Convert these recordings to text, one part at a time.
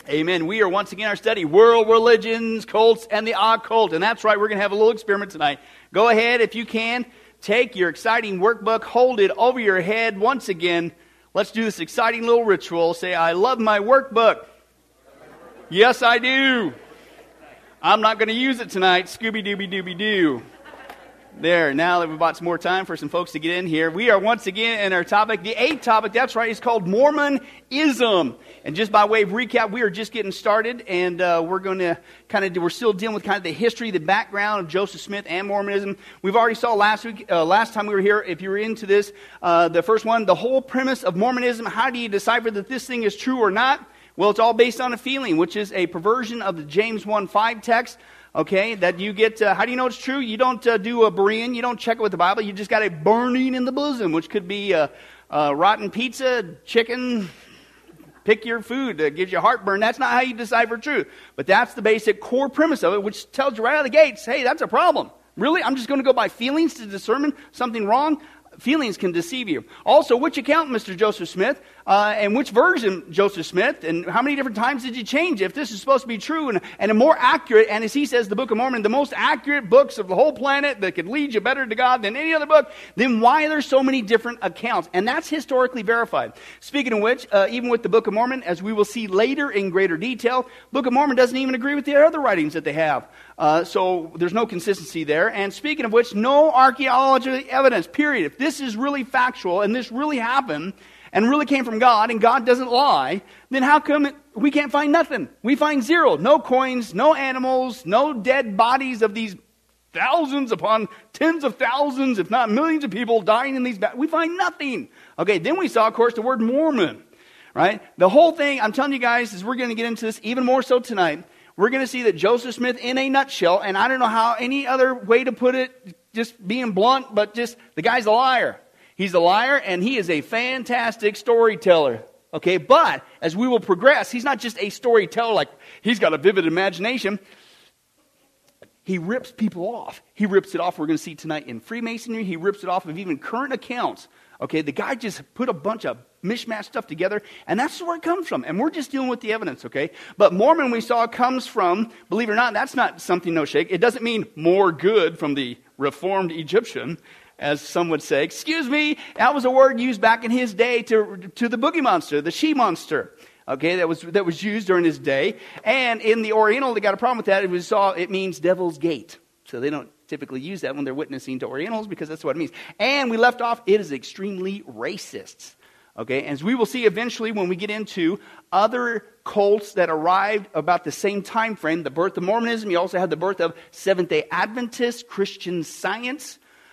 Amen. We are once again our study, World Religions, Cults, and the Occult. And that's right, we're going to have a little experiment tonight. Go ahead, if you can, take your exciting workbook, hold it over your head once again. Let's do this exciting little ritual. Say, I love my workbook. Yes, I do. I'm not going to use it tonight. Scooby-Dooby-Dooby-Doo. There, now that we've bought some more time for some folks to get in here, we are once again in our topic. The 8th topic, that's right, is called Mormonism. And just by way of recap, we are just getting started, and we're going to we're still dealing with kind of the history, the background of Joseph Smith and Mormonism. We've already saw last time we were here, if you were into this, the first one, the whole premise of Mormonism. How do you decipher that this thing is true or not? Well, it's all based on a feeling, which is a perversion of the James 1:5 text. Okay, that you get, how do you know it's true? You don't do a Berean, you don't check it with the Bible, you just got a burning in the bosom, which could be rotten pizza, chicken, pick your food that gives you heartburn. That's not how you decipher truth. But that's the basic core premise of it, which tells you right out of the gates, hey, that's a problem. Really? I'm just going to go by feelings to discern something wrong? Feelings can deceive you. Also, which account, Mr. Joseph Smith, and which version, Joseph Smith, and how many different times did you change? If this is supposed to be true and a more accurate, and as he says, the Book of Mormon, the most accurate books of the whole planet that could lead you better to God than any other book, then why are there so many different accounts? And that's historically verified. Speaking of which, even with the Book of Mormon, as we will see later in greater detail, Book of Mormon doesn't even agree with the other writings that they have. So there's no consistency there. And speaking of which, no archaeological evidence, period. If this is really factual and this really happened and really came from God and God doesn't lie, then how come we can't find nothing? We find zero. No coins, no animals, no dead bodies of these thousands upon tens of thousands, if not millions of people dying in these we find nothing. Okay, then we saw, of course, the word Mormon, right? The whole thing, I'm telling you guys, as we're going to get into this even more so tonight, we're going to see that Joseph Smith, in a nutshell, and I don't know how any other way to put it, just being blunt, but just the guy's a liar. He's a liar, and he is a fantastic storyteller. Okay, but as we will progress, he's not just a storyteller, like he's got a vivid imagination. He rips people off. He rips it off, we're going to see tonight, in Freemasonry. He rips it off of even current accounts. Okay, the guy just put a bunch of mishmash stuff together, and that's where it comes from. And we're just dealing with the evidence, okay? But Mormon, we saw, comes from, believe it or not, that's not something no shake. It doesn't mean more good from the reformed Egyptian, as some would say. Excuse me, that was a word used back in his day to the boogie monster, the she monster. Okay, that was used during his day. And in the Oriental, they got a problem with that. It means devil's gate. So they don't typically use that when they're witnessing to Orientals, because that's what it means. And we left off, it is extremely racist. Okay, as we will see eventually when we get into other cults that arrived about the same time frame, the birth of Mormonism, you also had the birth of Seventh-day Adventists, Christian Science,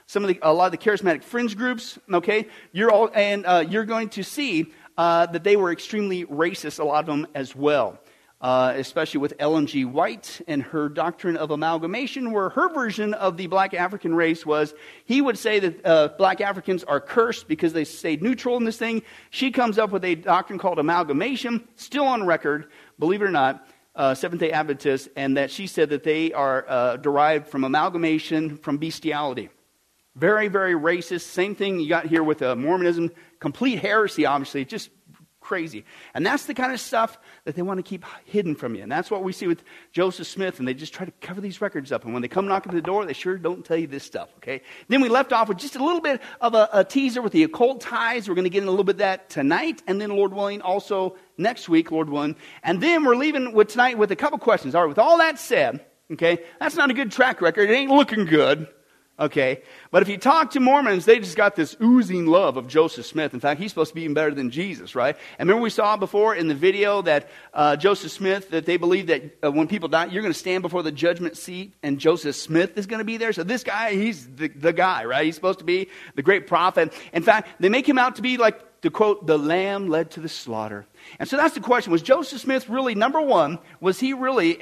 a lot of the charismatic fringe groups. Okay, you're going to see that they were extremely racist, a lot of them as well. Especially with Ellen G. White and her doctrine of amalgamation, where her version of the black African race was, he would say that black Africans are cursed because they stayed neutral in this thing. She comes up with a doctrine called amalgamation, still on record, believe it or not, Seventh-day Adventists, and that she said that they are derived from amalgamation from bestiality. Very, very racist. Same thing you got here with Mormonism. Complete heresy, obviously. Just crazy. And that's the kind of stuff that they want to keep hidden from you. And that's what we see with Joseph Smith. And they just try to cover these records up. And when they come knocking at the door, they sure don't tell you this stuff. Okay. Then we left off with just a little bit of a teaser with the occult ties. We're going to get into a little bit of that tonight. And then, Lord willing, also next week, Lord willing. And then we're leaving with tonight with a couple questions. All right. With all that said, okay, that's not a good track record. It ain't looking good. Okay, but if you talk to Mormons, they just got this oozing love of Joseph Smith. In fact, he's supposed to be even better than Jesus, right? And remember we saw before in the video that Joseph Smith, that they believe that when people die, you're going to stand before the judgment seat and Joseph Smith is going to be there. So this guy, he's the guy, right? He's supposed to be the great prophet. In fact, they make him out to be like, to quote, the lamb led to the slaughter. And so that's the question. Was Joseph Smith really, number one, was he really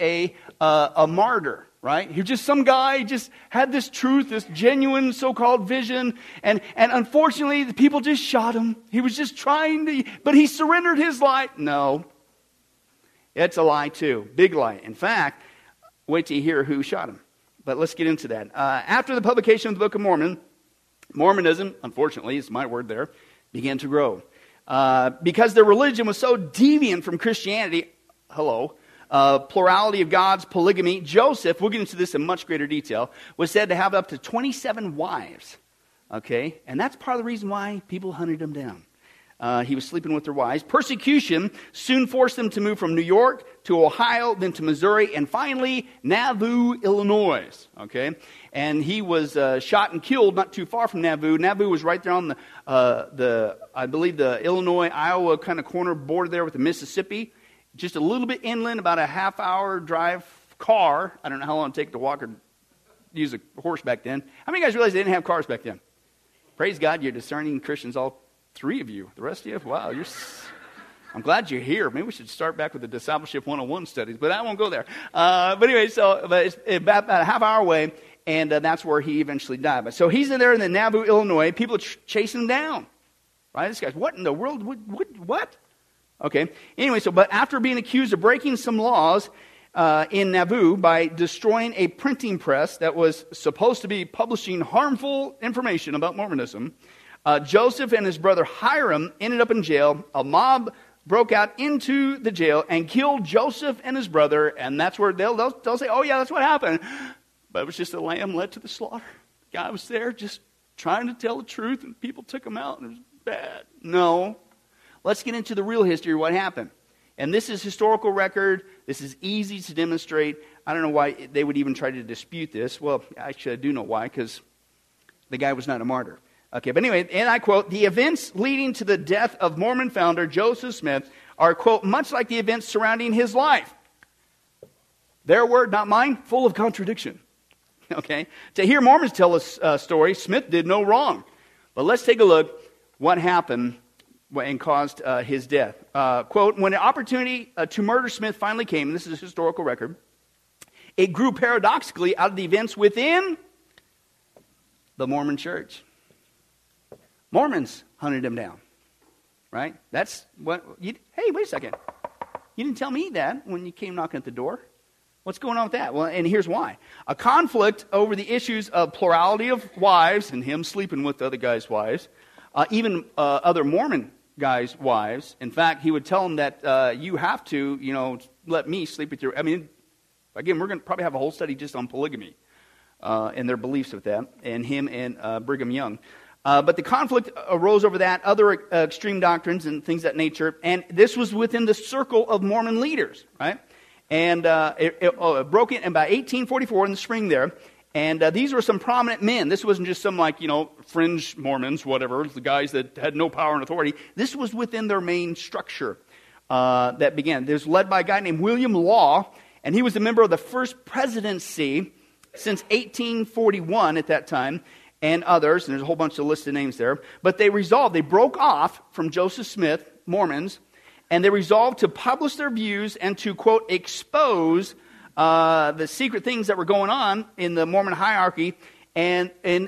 a martyr? Right? He was just some guy, just had this truth, this genuine so-called vision. And unfortunately, the people just shot him. He was just but he surrendered his life. No. It's a lie too. Big lie. In fact, wait till you hear who shot him. But let's get into that. After the publication of the Book of Mormon, Mormonism, unfortunately, is my word there, began to grow. Because their religion was so deviant from Christianity, hello. Plurality of gods, polygamy. Joseph, we'll get into this in much greater detail, was said to have up to 27 wives. Okay? And that's part of the reason why people hunted him down. He was sleeping with their wives. Persecution soon forced them to move from New York to Ohio, then to Missouri, and finally Nauvoo, Illinois. Okay? And he was shot and killed not too far from Nauvoo. Nauvoo was right there on I believe the Illinois-Iowa kind of corner border there with the Mississippi. Just a little bit inland, about a half-hour drive car. I don't know how long it take to walk or use a horse back then. How many of you guys realize they didn't have cars back then? Praise God, you're discerning Christians, all three of you. The rest of you, wow, I'm glad you're here. Maybe we should start back with the Discipleship 101 studies, but I won't go there. But it's about a half-hour away, and that's where he eventually died. But so he's in there in the Nauvoo, Illinois. People are chasing him down. Right? This guy's, what in the world? What? Okay. Anyway, but after being accused of breaking some laws in Nauvoo by destroying a printing press that was supposed to be publishing harmful information about Mormonism, Joseph and his brother Hiram ended up in jail. A mob broke out into the jail and killed Joseph and his brother, and that's where they'll say, oh yeah, that's what happened. But it was just a lamb led to the slaughter. The guy was there just trying to tell the truth, and people took him out, and it was bad. No. Let's get into the real history of what happened. And this is historical record. This is easy to demonstrate. I don't know why they would even try to dispute this. Well, actually, I do know why, because the guy was not a martyr. Okay, but anyway, and I quote, the events leading to the death of Mormon founder Joseph Smith are, quote, much like the events surrounding his life. Their word, not mine, full of contradiction. Okay, to hear Mormons tell a story, Smith did no wrong. But let's take a look what happened and caused his death. Quote, when an opportunity to murder Smith finally came, and this is a historical record, it grew paradoxically out of the events within the Mormon church. Mormons hunted him down, right? That's what, hey, wait a second. You didn't tell me that when you came knocking at the door. What's going on with that? Well, and here's why. A conflict over the issues of plurality of wives and him sleeping with other guys' wives, even other Mormon guys' wives. In fact, he would tell them that you have to, let me sleep with your... I mean, again, we're going to probably have a whole study just on polygamy and their beliefs with that, and him and Brigham Young. But the conflict arose over that, other extreme doctrines and things of that nature, and this was within the circle of Mormon leaders, right? And it broke in about 1844 in the spring there. And these were some prominent men. This wasn't just some fringe Mormons, whatever, the guys that had no power and authority. This was within their main structure that began. It was led by a guy named William Law, and he was a member of the first presidency since 1841 at that time, and others. And there's a whole bunch of listed names there. But they broke off from Joseph Smith, Mormons, and they resolved to publish their views and to, quote, expose the secret things that were going on in the Mormon hierarchy and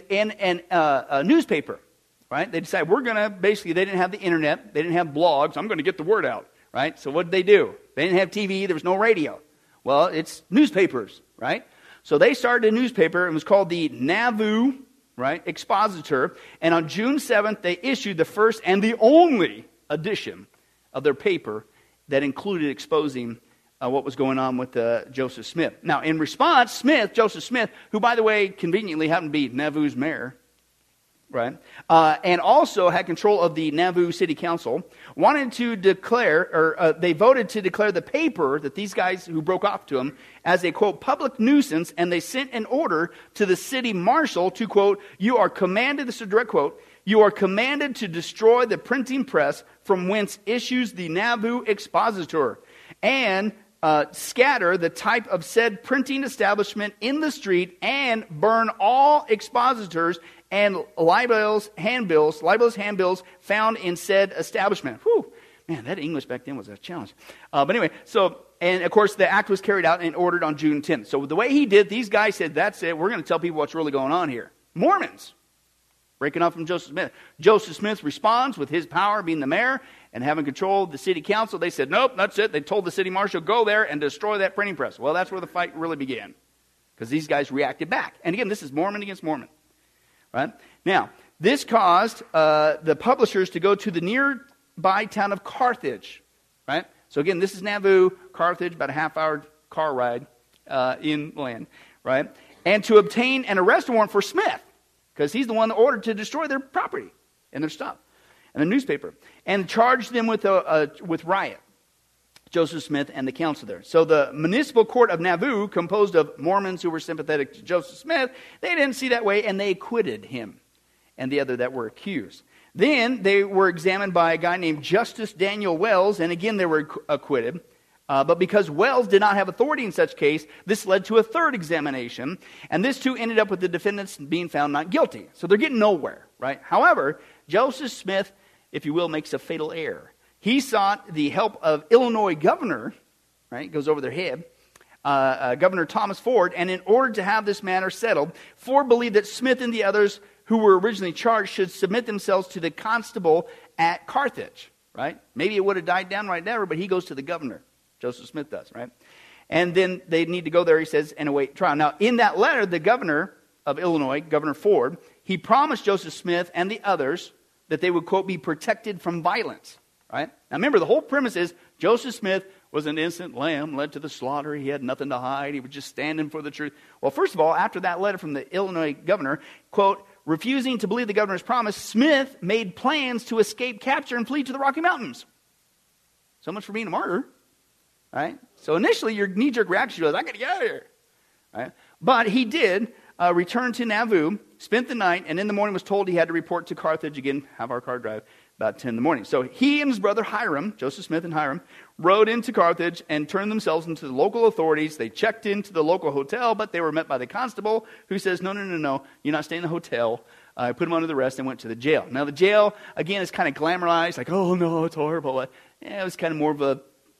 a newspaper, right? They decided they didn't have the internet, they didn't have blogs, I'm going to get the word out, right? So what did they do? They didn't have TV, there was no radio. Well, it's newspapers, right? So they started a newspaper, it was called the Nauvoo, right, Expositor, and on June 7th, they issued the first and the only edition of their paper that included exposing what was going on with Joseph Smith. Now, in response, Joseph Smith, who, by the way, conveniently happened to be Nauvoo's mayor, right, and also had control of the Nauvoo City Council, wanted to declare, they voted to declare the paper that these guys who broke off to him as a, quote, public nuisance, and they sent an order to the city marshal to, quote, you are commanded, this is a direct quote, you are commanded to destroy the printing press from whence issues the Nauvoo Expositor, and scatter the type of said printing establishment in the street, and burn all expositors and libelous handbills found in said establishment. Whew, man, that English back then was a challenge. But anyway, and of course the act was carried out and ordered on June 10th. So the way he did, these guys said, that's it, we're going to tell people what's really going on here. Mormons, breaking off from Joseph Smith. Joseph Smith responds with his power being the mayor and having control of the city council. They said, nope, that's it. They told the city marshal, go there and destroy that printing press. Well, that's where the fight really began, because these guys reacted back. And again, this is Mormon against Mormon. Right? Now, this caused the publishers to go to the nearby town of Carthage. Right? So again, this is Nauvoo, Carthage, about a half-hour car ride inland, right? And to obtain an arrest warrant for Smith, because he's the one that ordered to destroy their property and their stuff and the newspaper, and charged them with riot, Joseph Smith and the council there. So the municipal court of Nauvoo, composed of Mormons who were sympathetic to Joseph Smith, they didn't see that way, and they acquitted him and the other that were accused. Then they were examined by a guy named Justice Daniel Wells, and again they were acquitted. But because Wells did not have authority in such case, this led to a third examination, and this too ended up with the defendants being found not guilty. So they're getting nowhere, right? However, Joseph Smith, if you will, makes a fatal error. He sought the help of Illinois governor, right? Goes over their head, Governor Thomas Ford, and in order to have this matter settled, Ford believed that Smith and the others who were originally charged should submit themselves to the constable at Carthage, right? Maybe it would have died down right there, but he goes to the governor. Joseph Smith does, right? And then they need to go there, he says, and await trial. Now, in that letter, the governor of Illinois, Governor Ford, he promised Joseph Smith and the others that they would, quote, be protected from violence, right? Now, remember, the whole premise is Joseph Smith was an innocent lamb led to the slaughter. He had nothing to hide. He was just standing for the truth. Well, first of all, after that letter from the Illinois governor, quote, refusing to believe the governor's promise, Smith made plans to escape capture and flee to the Rocky Mountains. So much for being a martyr. Right? So initially, your knee-jerk reaction was, I got to get out of here. Right? But he did return to Nauvoo, spent the night, and in the morning was told he had to report to Carthage again, have our car drive, about 10 in the morning. So he and his brother Hiram, Joseph Smith and Hiram, rode into Carthage and turned themselves into the local authorities. They checked into the local hotel, but they were met by the constable who says, no, you're not staying in the hotel. Put them under the arrest and went to the jail. Now the jail, again, is kind of glamorized, like, oh no, it's horrible. It was kind of more of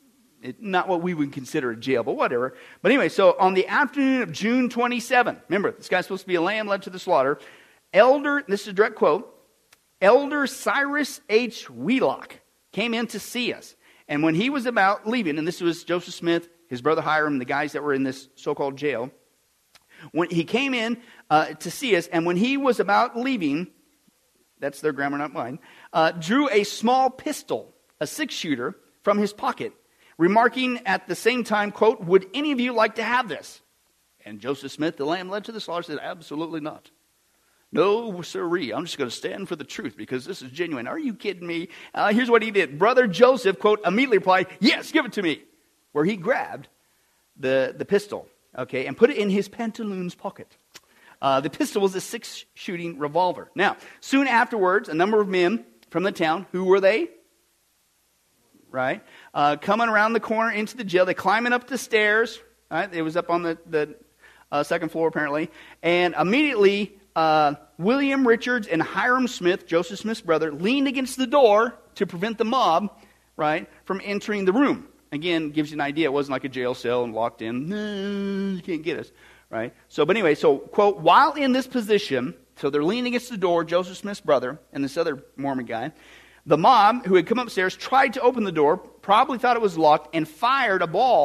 not what we would consider a jail, but whatever. But anyway, so on the afternoon of June 27, remember, this guy's supposed to be a lamb led to the slaughter, this is a direct quote, Elder Cyrus H. Wheelock came in to see us. And when he was about leaving, and this was Joseph Smith, his brother Hiram, the guys that were in this so-called jail, when he came in to see us, and when he was about leaving, that's their grammar, not mine, drew a small pistol, a 6-shooter, from his pocket, remarking at the same time, quote, would any of you like to have this? And Joseph Smith, the lamb led to the slaughter, said, absolutely not. No, sirree, I'm just going to stand for the truth because this is genuine. Are you kidding me? Here's what he did. Brother Joseph, quote, immediately replied, yes, give it to me. Where he grabbed the pistol, okay, and put it in his pantaloons pocket. The pistol was a 6-shooting revolver. Now, soon afterwards, a number of men from the town, who were they? Right? Coming around the corner into the jail. They climbing up the stairs. Right? It was up on the second floor, apparently. And immediately, William Richards and Hiram Smith, Joseph Smith's brother, leaned against the door to prevent the mob, right, from entering the room. Again, gives you an idea. It wasn't like a jail cell and locked in. No, you can't get us. Right? But anyway, quote, while in this position, so they're leaning against the door, Joseph Smith's brother and this other Mormon guy, the mob, who had come upstairs, tried to open the door, probably thought it was locked, and fired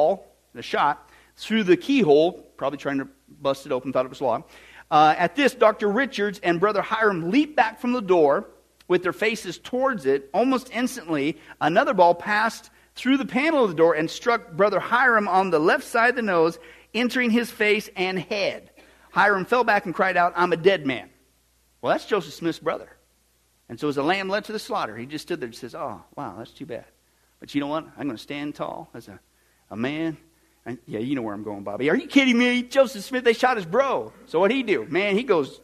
a shot, through the keyhole, probably trying to bust it open, thought it was locked. At this, Dr. Richards and Brother Hiram leaped back from the door with their faces towards it. Almost instantly, another ball passed through the panel of the door and struck Brother Hiram on the left side of the nose, entering his face and head. Hiram fell back and cried out, I'm a dead man. Well, that's Joseph Smith's brother. And so as a lamb led to the slaughter, he just stood there and says, oh, wow, that's too bad. But you know what? I'm going to stand tall as a man. And, yeah, you know where I'm going, Bobby. Are you kidding me? Joseph Smith, they shot his bro. So what'd he do? Man, he goes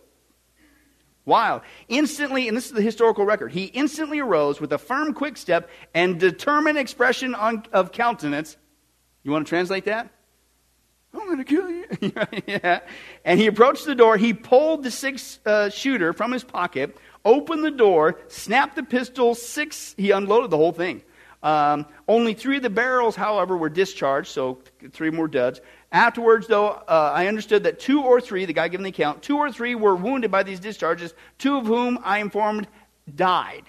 wild. Instantly, and this is the historical record, he instantly arose with a firm, quick step and determined expression of countenance. You want to translate that? I'm going to kill you. Yeah. And he approached the door. He pulled the 6-shooter from his pocket, opened the door, snapped the pistol, he unloaded the whole thing. Only 3 of the barrels, however, were discharged, so 3 more duds. Afterwards, though, I understood that 2 or 3, the guy giving the account, 2 or 3 were wounded by these discharges, 2 of whom, I informed, died.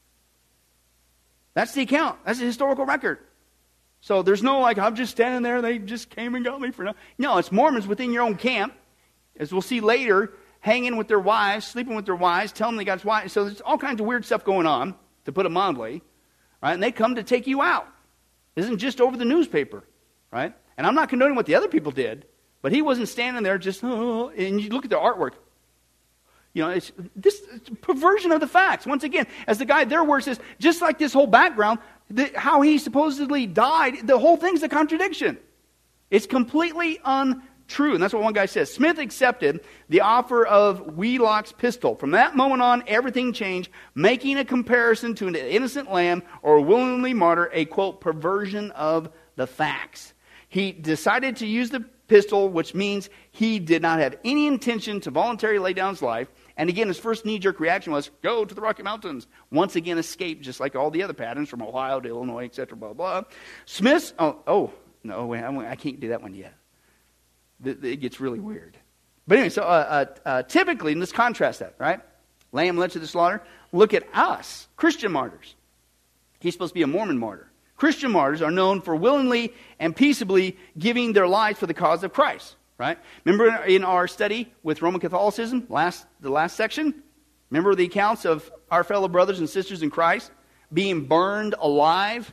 That's the account. That's the historical record. So there's no I'm just standing there, they just came and got me for nothing. No, it's Mormons within your own camp, as we'll see later, hanging with their wives, sleeping with their wives, telling them they got wives. So there's all kinds of weird stuff going on, to put it mildly. Right? And they come to take you out. isn't just over the newspaper, right? And I'm not condoning what the other people did, but he wasn't standing there just, oh, and you look at the artwork. You know, it's perversion of the facts. Once again, as the guy there where it says, just like this whole background, how he supposedly died, the whole thing's a contradiction. It's completely untrue. And that's what one guy says. Smith accepted the offer of Wheelock's pistol. From that moment on, everything changed, making a comparison to an innocent lamb or a willingly martyr a, quote, perversion of the facts. He decided to use the pistol, which means he did not have any intention to voluntarily lay down his life. And again, his first knee-jerk reaction was, go to the Rocky Mountains. Once again, escape, just like all the other patterns from Ohio to Illinois, etc., blah, blah. Smith's, no, wait, I can't do that one yet. It gets really weird. But anyway, so typically, and let's contrast that, right? Lamb led to the slaughter. Look at us, Christian martyrs. He's supposed to be a Mormon martyr. Christian martyrs are known for willingly and peaceably giving their lives for the cause of Christ. Right? Remember in our study with Roman Catholicism, the last section? Remember the accounts of our fellow brothers and sisters in Christ being burned alive,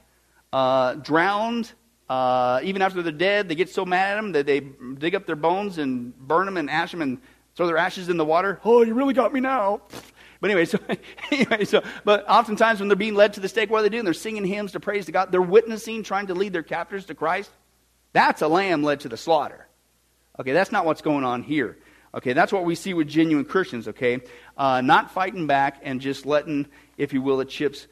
drowned, even after they're dead. They get so mad at them that they dig up their bones and burn them and ash them and throw their ashes in the water. Oh, you really got me now. But anyway, but oftentimes when they're being led to the stake, what do they do? They're singing hymns to praise to God. They're witnessing, trying to lead their captors to Christ. That's a lamb led to the slaughter. Okay, that's not what's going on here. Okay, that's what we see with genuine Christians, okay? Not fighting back and just letting, if you will, the chips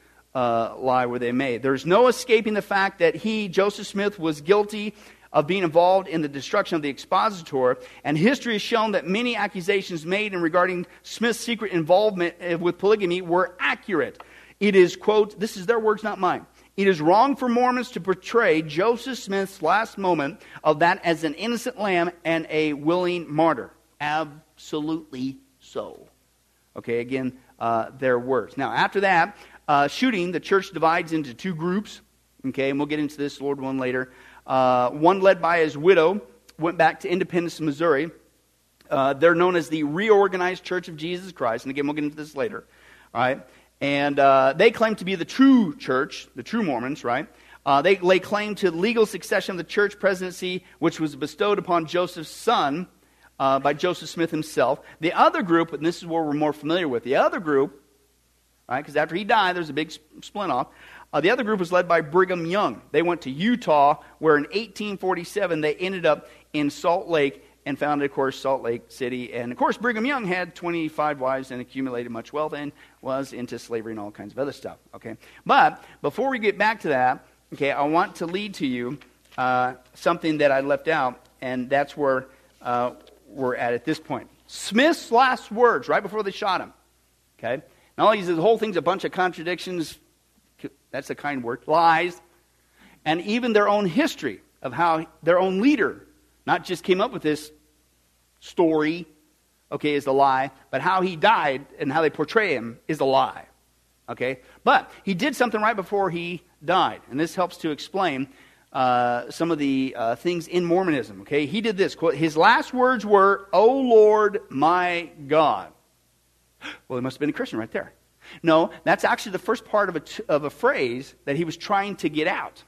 lie where they may. There's no escaping the fact that he, Joseph Smith, was guilty of being involved in the destruction of the expositor, and history has shown that many accusations made in regarding Smith's secret involvement with polygamy were accurate. It is, quote, this is their words, not mine. It is wrong for Mormons to portray Joseph Smith's last moment of that as an innocent lamb and a willing martyr. Absolutely so. Okay, again, their words. Now, after that shooting, the church divides into two groups. Okay, and we'll get into this, Lord willing, later. One led by his widow went back to Independence, Missouri. They're known as the Reorganized Church of Jesus Christ. And again, we'll get into this later. All right. And they claim to be the true church, the true Mormons, right? They lay claim to legal succession of the church presidency, which was bestowed upon Joseph's son by Joseph Smith himself. The other group, and this is where we're more familiar with, the other group, right? Because after he died, there's a big splint off. The other group was led by Brigham Young. They went to Utah, where in 1847 they ended up in Salt Lake and founded, of course, Salt Lake City. And, of course, Brigham Young had 25 wives and accumulated much wealth and was into slavery and all kinds of other stuff, okay? But before we get back to that, okay, I want to lead to you something that I left out, and that's where we're at this point. Smith's last words right before they shot him, okay? Not only is the whole thing's a bunch of contradictions, that's a kind word, lies, and even their own history of how their own leader not just came up with this story, okay, is the lie, but how he died and how they portray him is the lie, okay? But he did something right before he died, and this helps to explain some of the things in Mormonism, okay? He did this, quote, his last words were, "O Lord, my God." Well, he must have been a Christian right there. No, that's actually the first part of a phrase that he was trying to get out.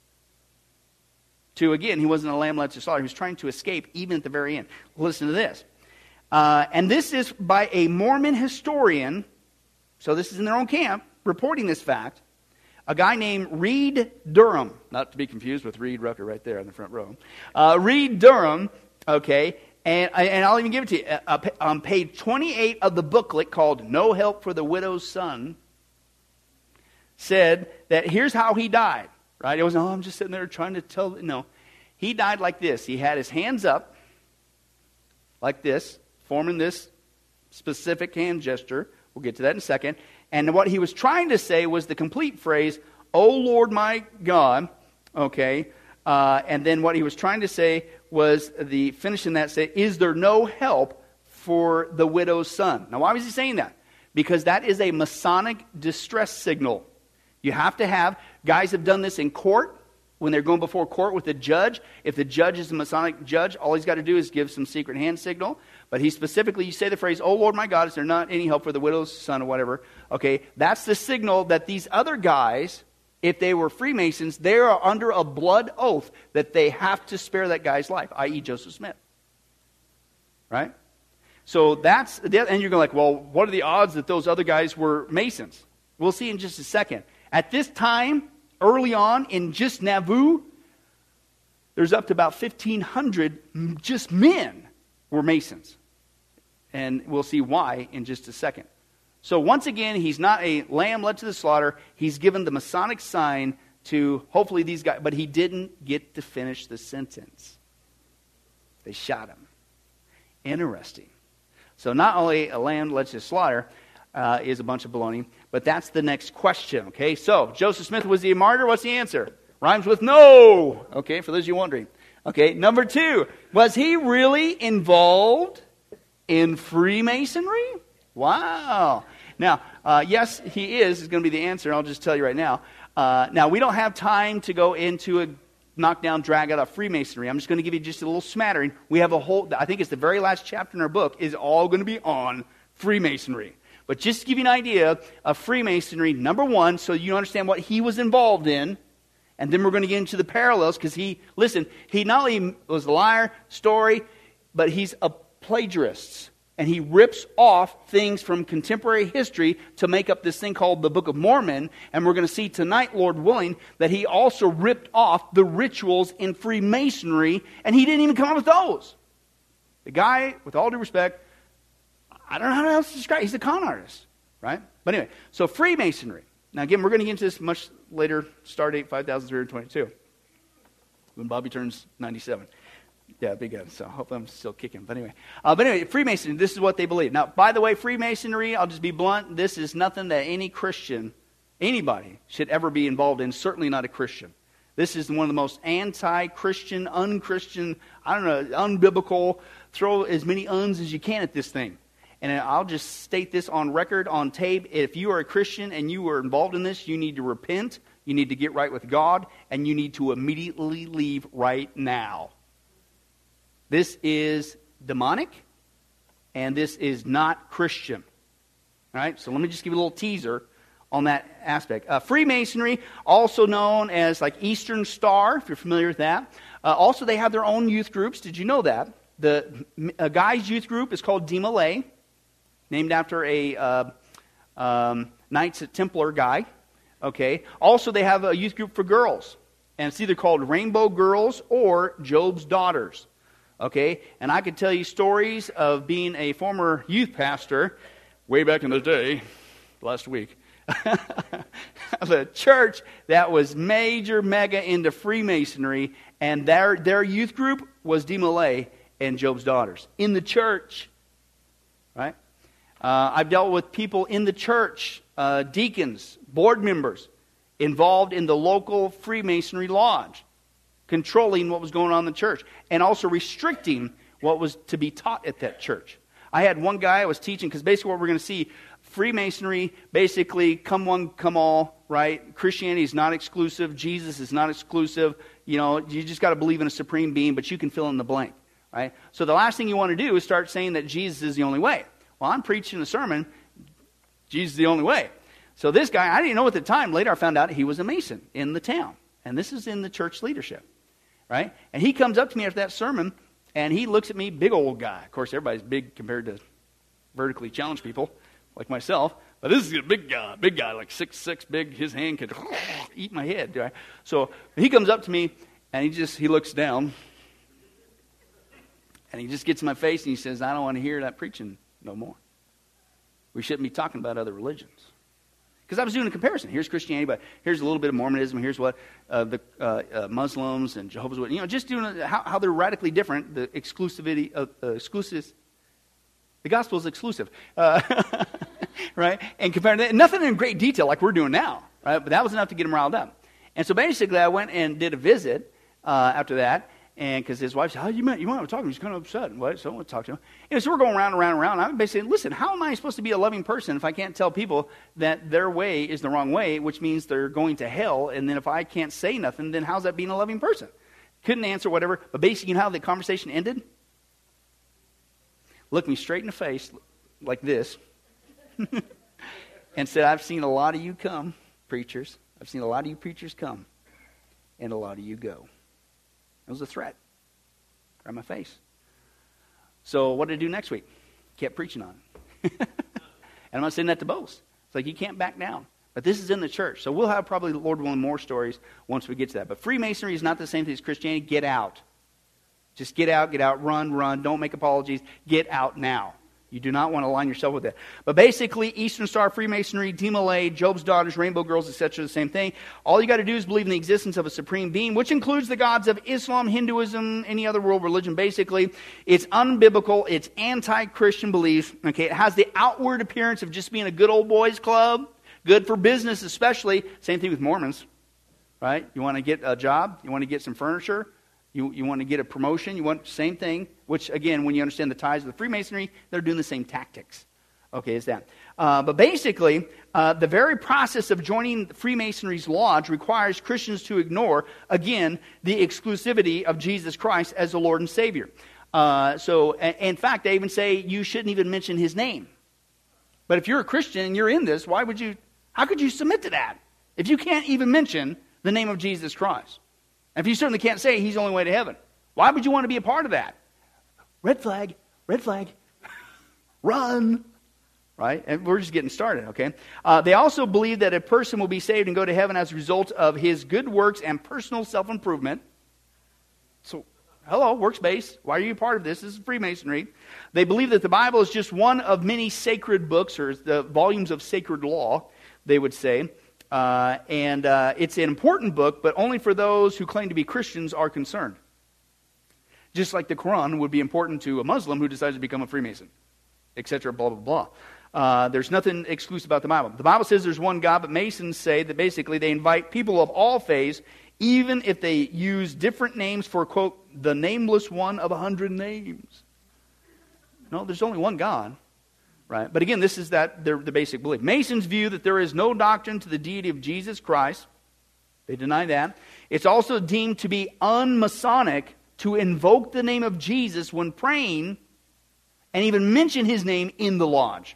Again, he wasn't a lamb led to slaughter. He was trying to escape even at the very end. Listen to this. And this is by a Mormon historian, so this is in their own camp, reporting this fact, a guy named Reed Durham, not to be confused with Reed Rucker right there in the front row. Reed Durham, okay, and I'll even give it to you. On page 28 of the booklet called No Help for the Widow's Son, said that here's how he died. Right? It wasn't, I'm just sitting there trying to tell. No. He died like this. He had his hands up like this, forming this specific hand gesture. We'll get to that in a second. And what he was trying to say was the complete phrase, "O Lord my God," okay? And then what he was trying to say was the finishing that say, "Is there no help for the widow's son?" Now, why was he saying that? Because that is a Masonic distress signal. You have to have, guys have done this in court, when they're going before court with the judge. If the judge is a Masonic judge, all he's got to do is give some secret hand signal. But he specifically, you say the phrase, "Oh Lord my God, is there not any help for the widow's son," or whatever. Okay, that's the signal that these other guys if they were Freemasons, they are under a blood oath that they have to spare that guy's life, i.e. Joseph Smith. Right? So that's, and you're going like, well, what are the odds that those other guys were Masons? We'll see in just a second. At this time, early on, in just Nauvoo, there's up to about 1,500 just men were Masons. And we'll see why in just a second. So once again, he's not a lamb led to the slaughter. He's given the Masonic sign to hopefully these guys, but he didn't get to finish the sentence. They shot him. Interesting. So not only a lamb led to the slaughter is a bunch of baloney, but that's the next question. Okay, so Joseph Smith, was he a martyr? What's the answer? Rhymes with no. Okay, for those of you wondering. Okay, number 2, was he really involved in Freemasonry? Wow. Now, yes, he is going to be the answer. I'll just tell you right now. Now, we don't have time to go into a knockdown, drag out of Freemasonry. I'm just going to give you just a little smattering. We have a whole, I think it's the very last chapter in our book, is all going to be on Freemasonry. But just to give you an idea of Freemasonry, number 1, so you understand what he was involved in, and then we're going to get into the parallels, because he not only was a liar, story, but he's a plagiarist. And he rips off things from contemporary history to make up this thing called the Book of Mormon. And we're going to see tonight, Lord willing, that he also ripped off the rituals in Freemasonry, and he didn't even come up with those. The guy, with all due respect, I don't know how else to describe it. He's a con artist, right? But anyway, so Freemasonry. Now again, we're going to get into this much later, start date 5,322, when Bobby turns 97. Yeah, big guy, so hopefully I'm still kicking. But anyway, Freemasonry, this is what they believe. Now, by the way, Freemasonry, I'll just be blunt, this is nothing that any Christian, anybody, should ever be involved in, certainly not a Christian. This is one of the most anti-Christian, unchristian, unbiblical, throw as many uns as you can at this thing. And I'll just state this on record, on tape. If you are a Christian and you are involved in this, you need to repent, you need to get right with God, and you need to immediately leave right now. This is demonic, and this is not Christian. All right, so let me just give you a little teaser on that aspect. Freemasonry, also known as like Eastern Star, if you're familiar with that. Also, they have their own youth groups. Did you know that? The guys' youth group is called De Malay, named after a Knights Templar guy. Okay. Also, they have a youth group for girls, and it's either called Rainbow Girls or Job's Daughters. Okay, and I could tell you stories of being a former youth pastor way back in the day, last week, of a church that was mega into Freemasonry, and their youth group was De Malay and Job's Daughters in the church. Right? I've dealt with people in the church, deacons, board members, involved in the local Freemasonry lodge, controlling what was going on in the church, and also restricting what was to be taught at that church. I had one guy I was teaching, because basically what we're going to see, Freemasonry, basically come one, come all, right? Christianity is not exclusive. Jesus is not exclusive. You know, you just got to believe in a supreme being, but you can fill in the blank, right? So the last thing you want to do is start saying that Jesus is the only way. Well, I'm preaching a sermon, Jesus is the only way. So this guy, I didn't know at the time, later I found out he was a Mason in the town. And this is in the church leadership. Right? And he comes up to me after that sermon, and he looks at me, big old guy. Of course, everybody's big compared to vertically challenged people like myself. But this is a big guy, like 6'6", big. His hand could eat my head. Right? So he comes up to me, and he looks down, and he just gets in my face, and he says, I don't want to hear that preaching no more. We shouldn't be talking about other religions. Because I was doing a comparison. Here's Christianity, but here's a little bit of Mormonism. Here's what the Muslims and Jehovah's Witnesses, just doing how they're radically different. The exclusivity of exclusive. The gospel is exclusive, right? And comparing that, nothing in great detail like we're doing now, right? But that was enough to get him riled up. And so basically, I went and did a visit after that. And because his wife said, you want to talk to him? He's kind of upset. What? So I want to talk to him. And so we're going round and round and round. I'm basically saying, listen, how am I supposed to be a loving person if I can't tell people that their way is the wrong way, which means they're going to hell? And then if I can't say nothing, then how's that being a loving person? Couldn't answer whatever. But basically, you know how the conversation ended? Looked me straight in the face like this and said, I've seen a lot of you come, preachers. I've seen a lot of you preachers come and a lot of you go. It was a threat. Right in my face. So what did I do next week? Kept preaching on it. And I'm not saying that to boast. It's like you can't back down. But this is in the church. So we'll have probably, Lord willing, more stories once we get to that. But Freemasonry is not the same thing as Christianity. Get out. Just get out, run. Don't make apologies. Get out now. You do not want to align yourself with it. But basically, Eastern Star, Freemasonry, DeMolay, Job's Daughters, Rainbow Girls, etc., the same thing. All you got to do is believe in the existence of a supreme being, which includes the gods of Islam, Hinduism, any other world religion, basically. It's unbiblical. It's anti-Christian belief. Okay, it has the outward appearance of just being a good old boys club. Good for business, especially. Same thing with Mormons, right? You want to get a job? You want to get some furniture? You want to get a promotion? You want the same thing? Which, again, when you understand the ties of the Freemasonry, they're doing the same tactics. Okay, is that. But basically, the very process of joining Freemasonry's lodge requires Christians to ignore, again, the exclusivity of Jesus Christ as the Lord and Savior. So, in fact, they even say you shouldn't even mention His name. But if you're a Christian and you're in this, how could you submit to that? If you can't even mention the name of Jesus Christ. And if you certainly can't say He's the only way to heaven. Why would you want to be a part of that? Red flag, run. Right? And we're just getting started, okay? They also believe that a person will be saved and go to heaven as a result of his good works and personal self-improvement. So, hello, works-based. Why are you a part of this? This is Freemasonry. They believe that the Bible is just one of many sacred books, or the volumes of sacred law, they would say. And it's an important book, but only for those who claim to be Christians are concerned. Just like the Quran would be important to a Muslim who decides to become a Freemason, etc., blah, blah, blah. There's nothing exclusive about the Bible. The Bible says there's one God, but Masons say that basically they invite people of all faiths, even if they use different names for, quote, the nameless one of 100 names. No, there's only one God. Right? But again, this is the basic belief. Masons view that there is no doctrine to the deity of Jesus Christ. They deny that. It's also deemed to be un-Masonic to invoke the name of Jesus when praying and even mention His name in the lodge.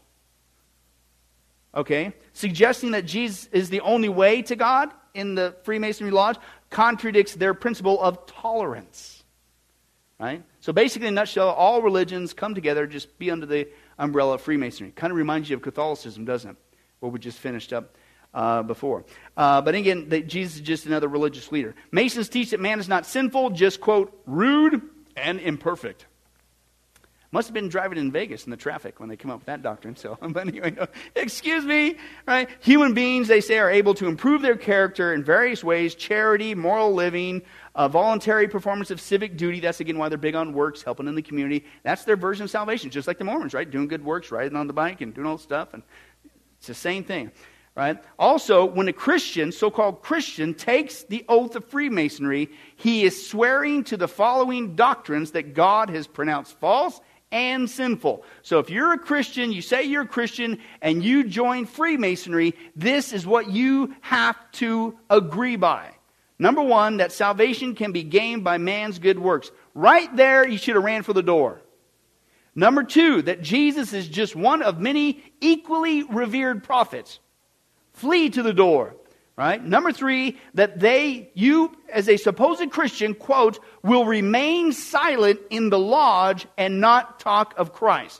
Okay? Suggesting that Jesus is the only way to God in the Freemasonry lodge contradicts their principle of tolerance. Right? So basically, in a nutshell, all religions come together, just be under the umbrella of Freemasonry. Kind of reminds you of Catholicism, doesn't it? What we just finished up before. But again, Jesus is just another religious leader. Masons teach that man is not sinful, just, quote, rude and imperfect. Must have been driving in Vegas in the traffic when they come up with that doctrine. So, but anyway, no, excuse me, right? Human beings, they say, are able to improve their character in various ways: charity, moral living, voluntary performance of civic duty. That's again why they're big on works, helping in the community. That's their version of salvation, just like the Mormons, right? Doing good works, riding on the bike, and doing all this stuff, and it's the same thing, right? Also, when a Christian, so-called Christian, takes the oath of Freemasonry, he is swearing to the following doctrines that God has pronounced false and sinful. So if you're a Christian, you say you're a Christian, and you join Freemasonry, this is what you have to agree by. Number one, that salvation can be gained by man's good works. Right there, you should have ran for the door. Number two, that Jesus is just one of many equally revered prophets. Flee to the door. Right? Number three, that you as a supposed Christian, quote, will remain silent in the lodge and not talk of Christ.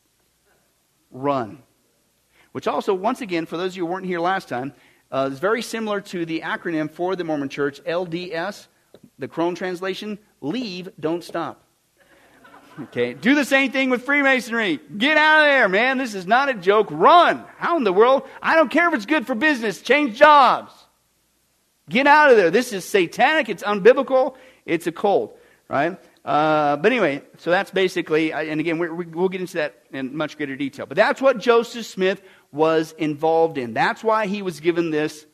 Run. Which also, once again, for those of you who weren't here last time, is very similar to the acronym for the Mormon Church, LDS, the Crone translation, leave, don't stop. Okay, do the same thing with Freemasonry. Get out of there, man. This is not a joke. Run. How in the world? I don't care if it's good for business. Change jobs. Get out of there. This is satanic. It's unbiblical. It's a cult, right? But anyway, so that's basically, and again, we'll get into that in much greater detail. But that's what Joseph Smith was involved in. That's why he was given this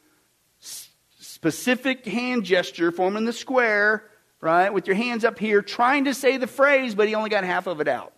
specific hand gesture, forming the square, right, with your hands up here, trying to say the phrase, but he only got half of it out.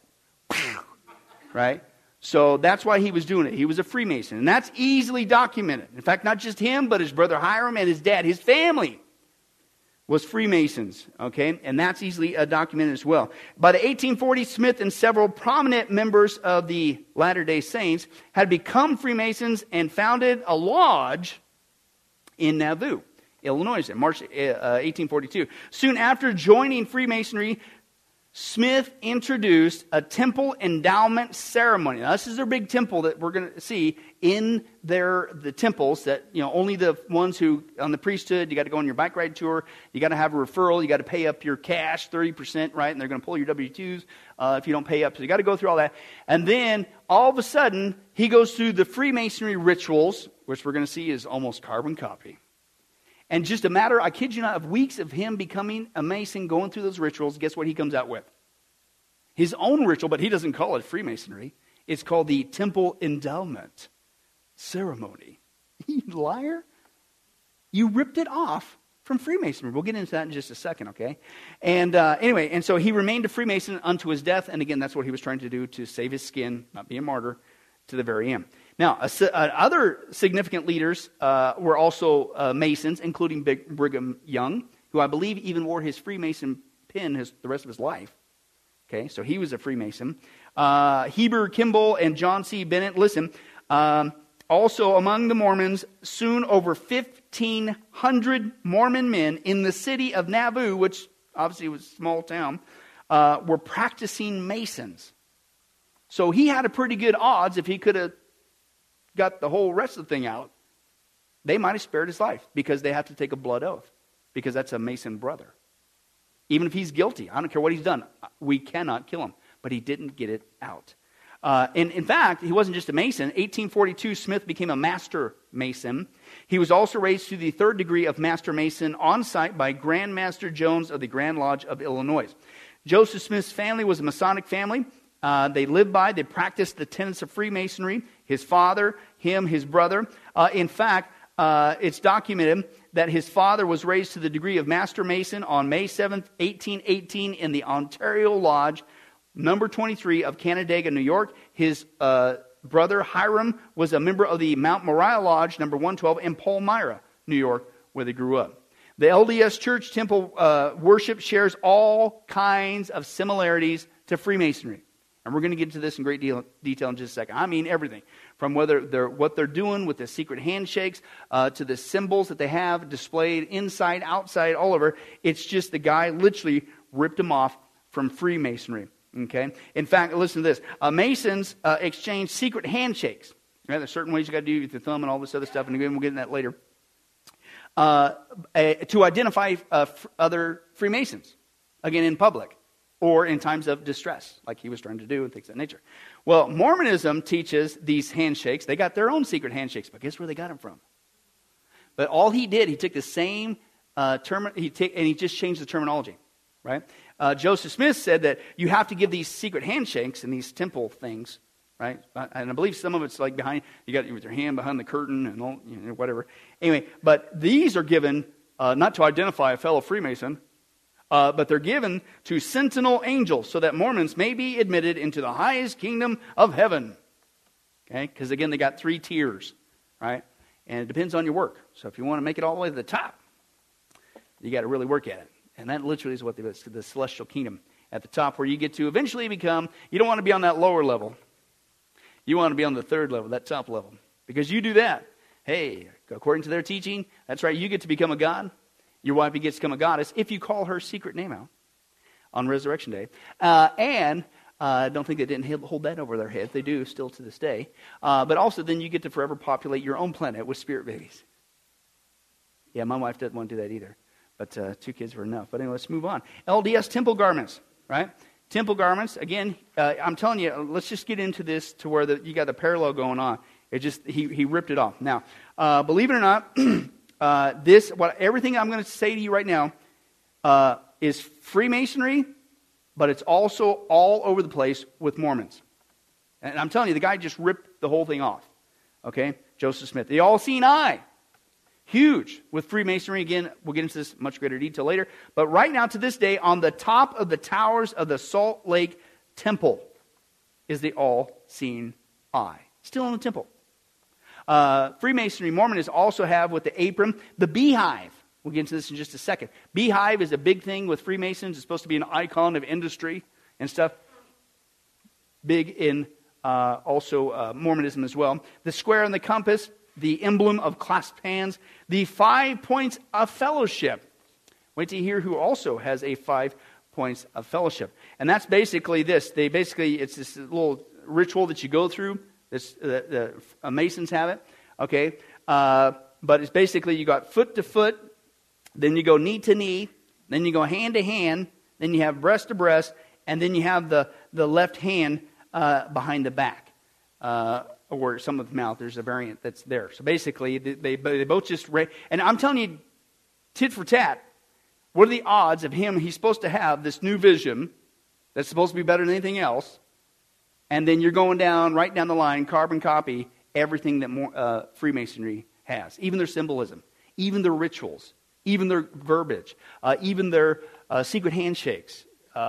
Right? So that's why he was doing it. He was a Freemason. And that's easily documented. In fact, not just him, but his brother Hiram and his dad, his family was Freemasons. Okay? And that's easily documented as well. By the 1840s, Smith and several prominent members of the Latter-day Saints had become Freemasons and founded a lodge in Nauvoo, Illinois, in March 1842. Soon after joining Freemasonry, Smith introduced a temple endowment ceremony. Now, this is their big temple that we're going to see in the temples that, only the ones who, on the priesthood, you got to go on your bike ride tour, you got to have a referral, you got to pay up your cash, 30%, right? And they're going to pull your W-2s if you don't pay up. So you got to go through all that. And then, all of a sudden, he goes through the Freemasonry rituals, which we're going to see is almost carbon copy. And just a matter, I kid you not, of weeks of him becoming a Mason, going through those rituals, guess what he comes out with? His own ritual, but he doesn't call it Freemasonry. It's called the Temple Endowment Ceremony. You liar. You ripped it off from Freemasonry. We'll get into that in just a second, okay? And anyway, and so he remained a Freemason unto his death. And again, that's what he was trying to do, to save his skin, not be a martyr, to the very end. Now, other significant leaders were also Masons, including Brigham Young, who I believe even wore his Freemason pin the rest of his life. Okay, so he was a Freemason. Heber Kimball and John C. Bennett. Listen, also among the Mormons, soon over 1,500 Mormon men in the city of Nauvoo, which obviously was a small town, were practicing Masons. So he had a pretty good odds if he could have got the whole rest of the thing out. They might have spared his life because they have to take a blood oath because that's a Mason brother. Even if he's guilty, I don't care what he's done, we cannot kill him. But he didn't get it out. And in fact, he wasn't just a Mason. 1842, Smith became a Master Mason. He was also raised to the 3rd degree of Master Mason on site by Grand Master Jones of the Grand Lodge of Illinois. Joseph Smith's family was a Masonic family. They practiced the tenets of Freemasonry. His father, his brother. In fact, it's documented that his father was raised to the degree of Master Mason on May 7th, 1818 in the Ontario Lodge, number 23 of Canandaigua, New York. His brother Hiram was a member of the Mount Moriah Lodge, number 112, in Palmyra, New York, where they grew up. The LDS Church temple worship shares all kinds of similarities to Freemasonry. And we're going to get into this in great detail in just a second. I mean everything. From what they're doing with the secret handshakes to the symbols that they have displayed inside, outside, all over. It's just the guy literally ripped them off from Freemasonry. Okay. In fact, listen to this. Masons exchange secret handshakes. Right? There's certain ways you got to do with your thumb and all this other stuff. And again, we'll get into that later. To identify other Freemasons. Again, in public. Or in times of distress, like he was trying to do and things of that nature. Well, Mormonism teaches these handshakes. They got their own secret handshakes, but guess where they got them from? But all he did, he took the same term, and he just changed the terminology, right? Joseph Smith said that you have to give these secret handshakes and these temple things, right? And I believe some of it's like behind, you got with your hand behind the curtain and all, whatever. Anyway, but these are given not to identify a fellow Freemason, but they're given to sentinel angels so that Mormons may be admitted into the highest kingdom of heaven. Okay? Because again, they got 3 tiers, right? And it depends on your work. So if you want to make it all the way to the top, you got to really work at it. And that literally is what the celestial kingdom at the top, where you get to eventually become, you don't want to be on that lower level. You want to be on the 3rd level, that top level. Because you do that. Hey, according to their teaching, that's right, you get to become a god. Your wife gets to become a goddess if you call her secret name out on Resurrection Day. And I don't think they didn't hold that over their head. They do still to this day. But also then you get to forever populate your own planet with spirit babies. Yeah, my wife doesn't want to do that either. But 2 kids were enough. But anyway, let's move on. LDS temple garments, right? Temple garments, again, I'm telling you, let's just get into this to where you got the parallel going on. It just, he ripped it off. Now, believe it or not, everything I'm going to say to you right now is Freemasonry, but it's also all over the place with Mormons. And I'm telling you, the guy just ripped the whole thing off. Okay? Joseph Smith. The all-seeing eye. Huge with Freemasonry. Again, we'll get into this in much greater detail later. But right now, to this day, on the top of the towers of the Salt Lake Temple is the all-seeing eye. Still in the temple. Freemasonry, Mormonists also have with the apron, the beehive. We'll get into this in just a second. Beehive is a big thing with Freemasons. It's supposed to be an icon of industry and stuff. Big in also Mormonism as well. The square and the compass the emblem of clasped hands, the 5 points of fellowship. Wait till you hear who also has a 5 points of fellowship. And that's basically this. It's this little ritual that you go through. The Masons have it. Okay. But it's basically you got foot to foot, then you go knee to knee, then you go hand to hand, then you have breast to breast, and then you have the left hand behind the back. Or some of the mouth. There's a variant that's there. So basically, they both just... And I'm telling you, tit for tat, what are the odds of him? He's supposed to have this new vision that's supposed to be better than anything else, and then you're going down, right down the line, carbon copy, everything that Freemasonry has. Even their symbolism, even their rituals, even their verbiage, even their secret handshakes.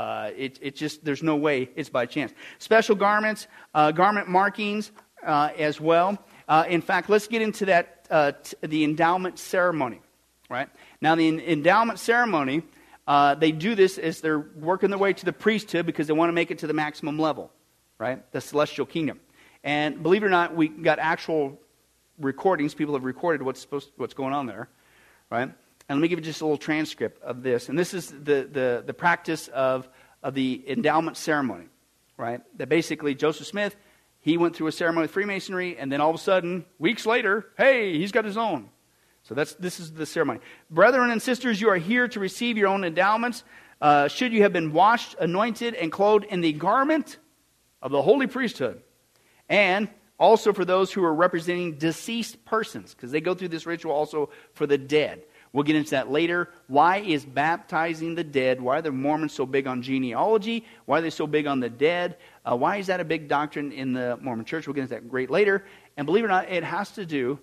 It just, there's no way it's by chance. Special garments, garment markings as well. In fact, let's get into that, the endowment ceremony. Right? Now, the endowment ceremony, they do this as they're working their way to the priesthood because they want to make it to the maximum level, right? The celestial kingdom. And believe it or not, we got actual recordings. People have recorded what's going on there, right? And let me give you just a little transcript of this. And this is the practice of the endowment ceremony, right? That basically Joseph Smith, he went through a ceremony with Freemasonry, and then all of a sudden, weeks later, hey, he's got his own. So this is the ceremony. Brethren and sisters, you are here to receive your own endowments. Should you have been washed, anointed, and clothed in the garment of the holy priesthood. And also for those who are representing deceased persons, because they go through this ritual also for the dead. We'll get into that later. Why is baptizing the dead? Why are the Mormons so big on genealogy? Why are they so big on the dead? Why is that a big doctrine in the Mormon church? We'll get into that great later. And believe it or not, it has to do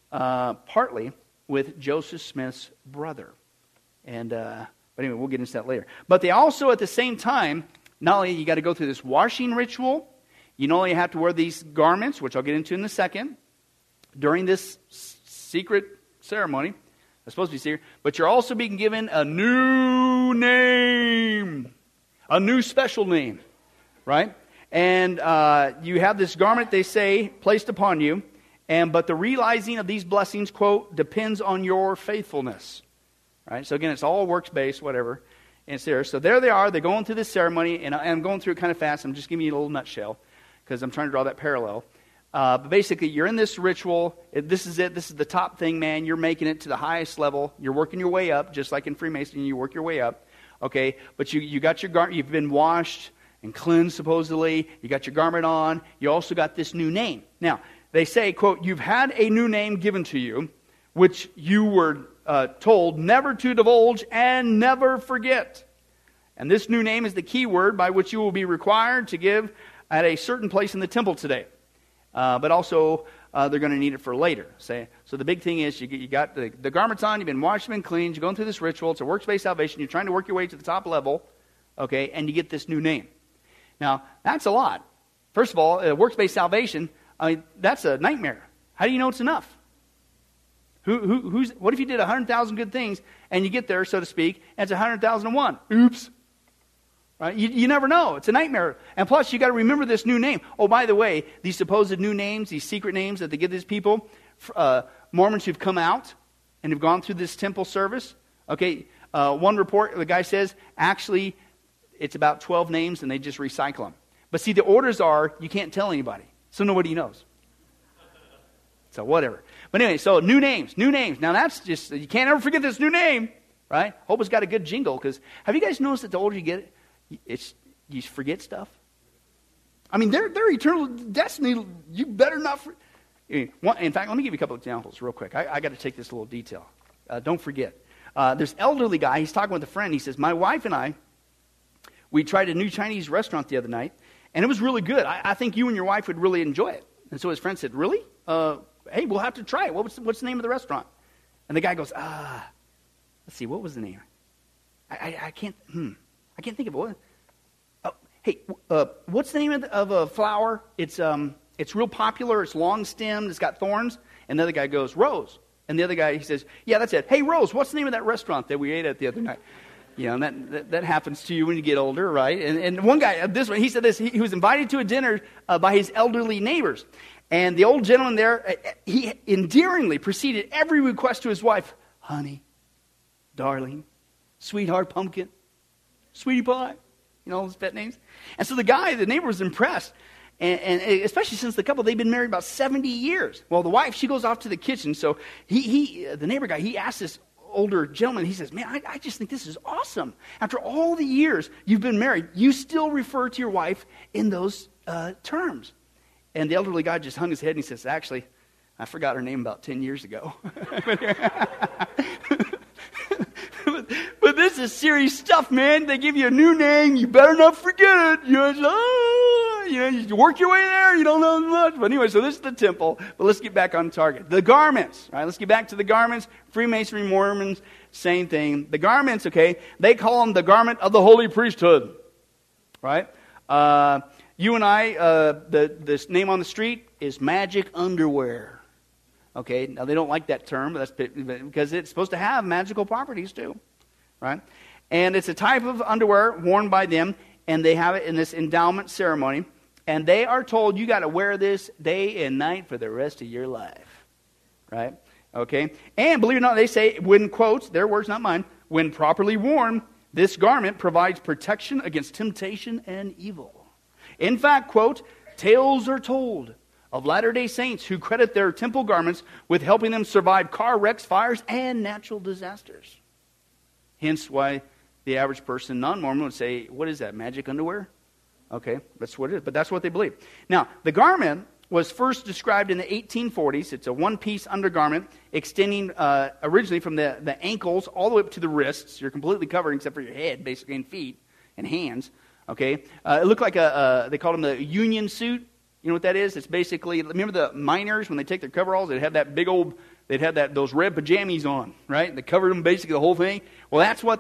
partly with Joseph Smith's brother. And but anyway, we'll get into that later. But they also, at the same time, not only you got to go through this washing ritual, you not only have to wear these garments, which I'll get into in a second, during this secret ceremony. It's supposed to be secret, but you're also being given a new name, a new special name, right? And you have this garment, they say, placed upon you. But the realizing of these blessings, quote, depends on your faithfulness. Right? So again, it's all works-based, whatever. And it's there. So there they are. They're going through this ceremony. And I'm going through it kind of fast. I'm just giving you a little nutshell because I'm trying to draw that parallel. But basically, you're in this ritual. This is it. This is the top thing, man. You're making it to the highest level. You're working your way up, just like in Freemasonry. You work your way up. Okay? But you got your garment. You've been washed and cleansed, supposedly. You got your garment on. You also got this new name. Now, they say, quote, you've had a new name given to you, which you were told never to divulge and never forget. And this new name is the key word by which you will be required to give at a certain place in the temple today. But also, they're going to need it for later. So the big thing is you got the garments on, you've been washed, you've been cleansed, you're going through this ritual, it's a works-based salvation, you're trying to work your way to the top level, okay, and you get this new name. Now, that's a lot. First of all, works-based salvation, I mean, that's a nightmare. How do you know it's enough? What if you did 100,000 good things and you get there, so to speak, and it's 100,001? Oops. Right? You never know. It's a nightmare. And plus, you got to remember this new name. Oh, by the way, these supposed new names, these secret names that they give these people, Mormons who've come out and have gone through this temple service. Okay, one report, the guy says, actually, it's about 12 names and they just recycle them. But see, the orders are, you can't tell anybody. So nobody knows. So whatever. But anyway, so new names. Now that's just, you can't ever forget this new name, right? Hope it's got a good jingle, because have you guys noticed that the older you get, you forget stuff? I mean, their eternal destiny, you better not in fact, let me give you a couple of examples real quick. I got to take this little detail. Don't forget. There's elderly guy, he's talking with a friend. He says, my wife and I, we tried a new Chinese restaurant the other night, and it was really good. I think you and your wife would really enjoy it. And so his friend said, really? Hey, we'll have to try it. What's the name of the restaurant? And the guy goes, let's see, what was the name? I can't think of it. Oh, hey, what's the name of a flower? It's real popular. It's long stemmed. It's got thorns. And the other guy goes, Rose. And the other guy, he says, yeah, that's it. Hey, Rose, what's the name of that restaurant that we ate at the other night? You know, and that happens to you when you get older, right? And one guy, he said this, he was invited to a dinner by his elderly neighbors. And the old gentleman there, he endearingly preceded every request to his wife. Honey, darling, sweetheart pumpkin, sweetie pie, you know, all those pet names. And so the neighbor was impressed. And especially since the couple, they've been married about 70 years. Well, the wife, she goes off to the kitchen. So the neighbor guy, he asked this older gentleman, he says, man, I just think this is awesome. After all the years you've been married, you still refer to your wife in those terms. And the elderly guy just hung his head and he says, actually, I forgot her name about 10 years ago. But this is serious stuff, man. They give you a new name. You better not forget it. You work your way there. You don't know much. But anyway, so this is the temple. But let's get back on target. The garments. All right, let's get back to the garments. Freemasonry, Mormons, same thing. The garments, okay, they call them the garment of the holy priesthood. Right? You and I, this name on the street is magic underwear. Okay, now they don't like that term, but that's because it's supposed to have magical properties too. Right? And it's a type of underwear worn by them, and they have it in this endowment ceremony. And they are told you got to wear this day and night for the rest of your life. Right? Okay? And believe it or not, they say, when, quotes, their words, not mine, when properly worn, this garment provides protection against temptation and evil. In fact, quote, tales are told of Latter-day Saints who credit their temple garments with helping them survive car wrecks, fires, and natural disasters. Hence why the average person, non-Mormon, would say, what is that, magic underwear? Okay, that's what it is, but that's what they believe. Now, the garment was first described in the 1840s. It's a one-piece undergarment extending originally from the ankles all the way up to the wrists. You're completely covered except for your head, basically, and feet and hands. Okay, it looked like they called them the Union suit. You know what that is? It's basically, remember the miners, when they take their coveralls, they'd have that big old, those red pajamas on, right? They covered them basically the whole thing. Well,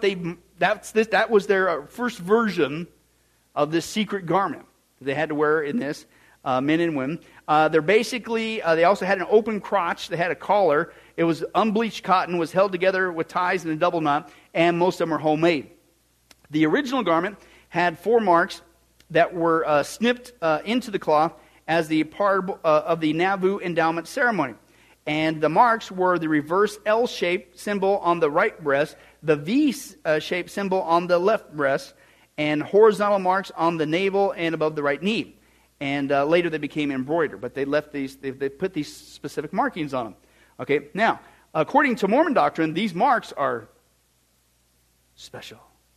that was their first version of this secret garment they had to wear in this, men and women. They're basically, they also had an open crotch. They had a collar. It was unbleached cotton, was held together with ties in a double knot, and most of them were homemade. The original garment had 4 marks that were snipped into the cloth as the part of the Nauvoo endowment ceremony. And the marks were the reverse L-shaped symbol on the right breast, the V-shaped symbol on the left breast, and horizontal marks on the navel and above the right knee. And later they became embroidered, but they left these. They put these specific markings on them. Okay, now according to Mormon doctrine, these marks are special,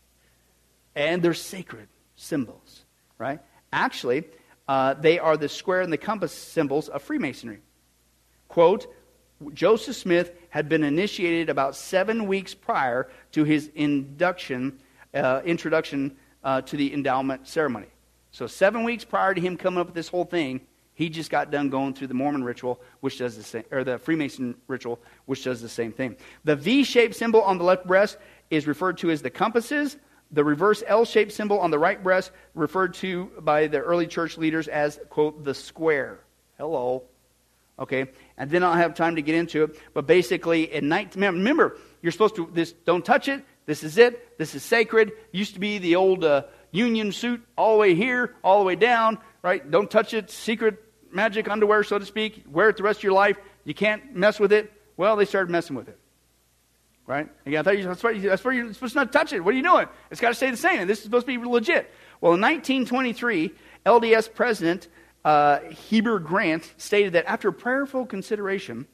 and they're sacred symbols. Right? Actually, they are the square and the compass symbols of Freemasonry. Quote, Joseph Smith had been initiated about 7 weeks prior to his introduction to the endowment ceremony. So 7 weeks prior to him coming up with this whole thing, he just got done going through the Mormon ritual, which does the same, or the Freemason ritual, which does the same thing. The V-shaped symbol on the left breast is referred to as the compasses. The reverse L-shaped symbol on the right breast referred to by the early church leaders as, quote, the square. Hello. Okay, and then I'll have time to get into it. But basically, remember, you're supposed to, don't touch it. This is it. This is sacred. Used to be the old Union suit all the way here, all the way down, right? Don't touch it. Secret magic underwear, so to speak. Wear it the rest of your life. You can't mess with it. Well, they started messing with it. Right? Again, that's why you're supposed to not touch it. What are you doing? It's got to stay the same. And this is supposed to be legit. Well, in 1923, LDS President Heber Grant stated that after prayerful consideration,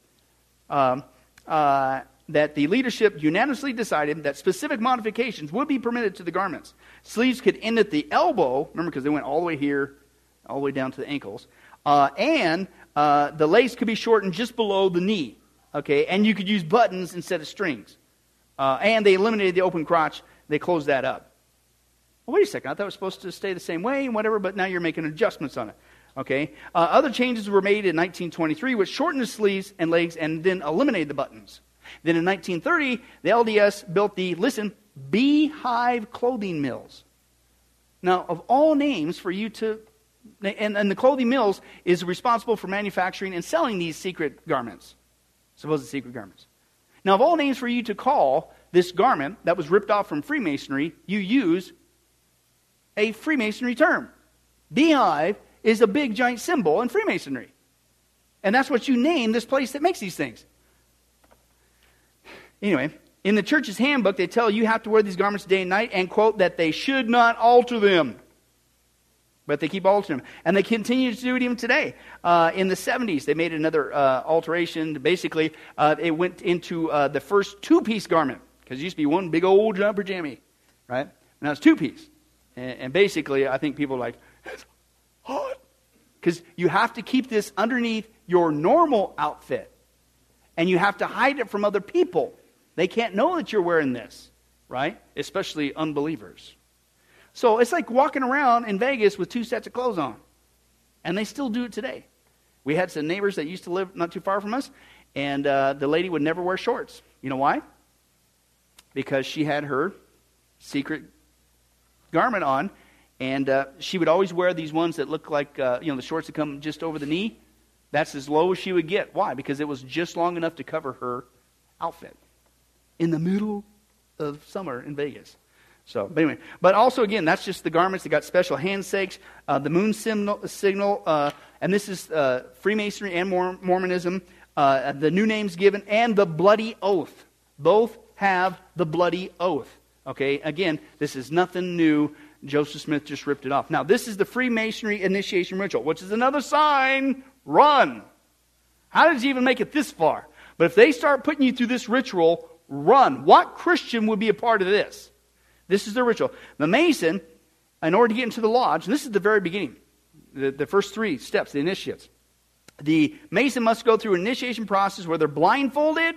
that the leadership unanimously decided that specific modifications would be permitted to the garments. Sleeves could end at the elbow, remember, because they went all the way here, all the way down to the ankles, and the lace could be shortened just below the knee. Okay, and you could use buttons instead of strings. And they eliminated the open crotch. They closed that up. Well, wait a second. I thought it was supposed to stay the same way and whatever, but now you're making adjustments on it. Okay. Other changes were made in 1923, which shortened the sleeves and legs and then eliminated the buttons. Then in 1930, the LDS built the, beehive clothing mills. Now, of all names for you to, and the clothing mills is responsible for manufacturing and selling these secret garments. Supposed secret garments. Now, of all names for you to call this garment that was ripped off from Freemasonry, you use a Freemasonry term. Beehive is a big giant symbol in Freemasonry. And that's what you name this place that makes these things. Anyway, in the church's handbook, they tell you have to wear these garments day and night and, quote, that they should not alter them. But they keep altering them. And they continue to do it even today. In the 70s, they made another alteration. Basically, it went into the first two-piece garment. Because it used to be one big old jumper jammy. Right? Now it's two-piece. And basically, I think people are like, it's hot. Because you have to keep this underneath your normal outfit. And you have to hide it from other people. They can't know that you're wearing this. Right? Especially unbelievers. So it's like walking around in Vegas with two sets of clothes on. And they still do it today. We had some neighbors that used to live not too far from us. And the lady would never wear shorts. You know why? Because she had her secret garment on. And she would always wear these ones that look like, the shorts that come just over the knee. That's as low as she would get. Why? Because it was just long enough to cover her outfit. In the middle of summer in Vegas. So, but anyway, but also again, that's just the garments that got special handsakes, the moon signal, and this is Freemasonry and Mormonism, the new names given, and the bloody oath. Both have the bloody oath. Okay, again, this is nothing new. Joseph Smith just ripped it off. Now, this is the Freemasonry initiation ritual, which is another sign, run. How did you even make it this far? But if they start putting you through this ritual, run. What Christian would be a part of this? This is the ritual. The Mason, in order to get into the lodge, and this is the very beginning, the first three steps, the initiates. The Mason must go through an initiation process where they're blindfolded,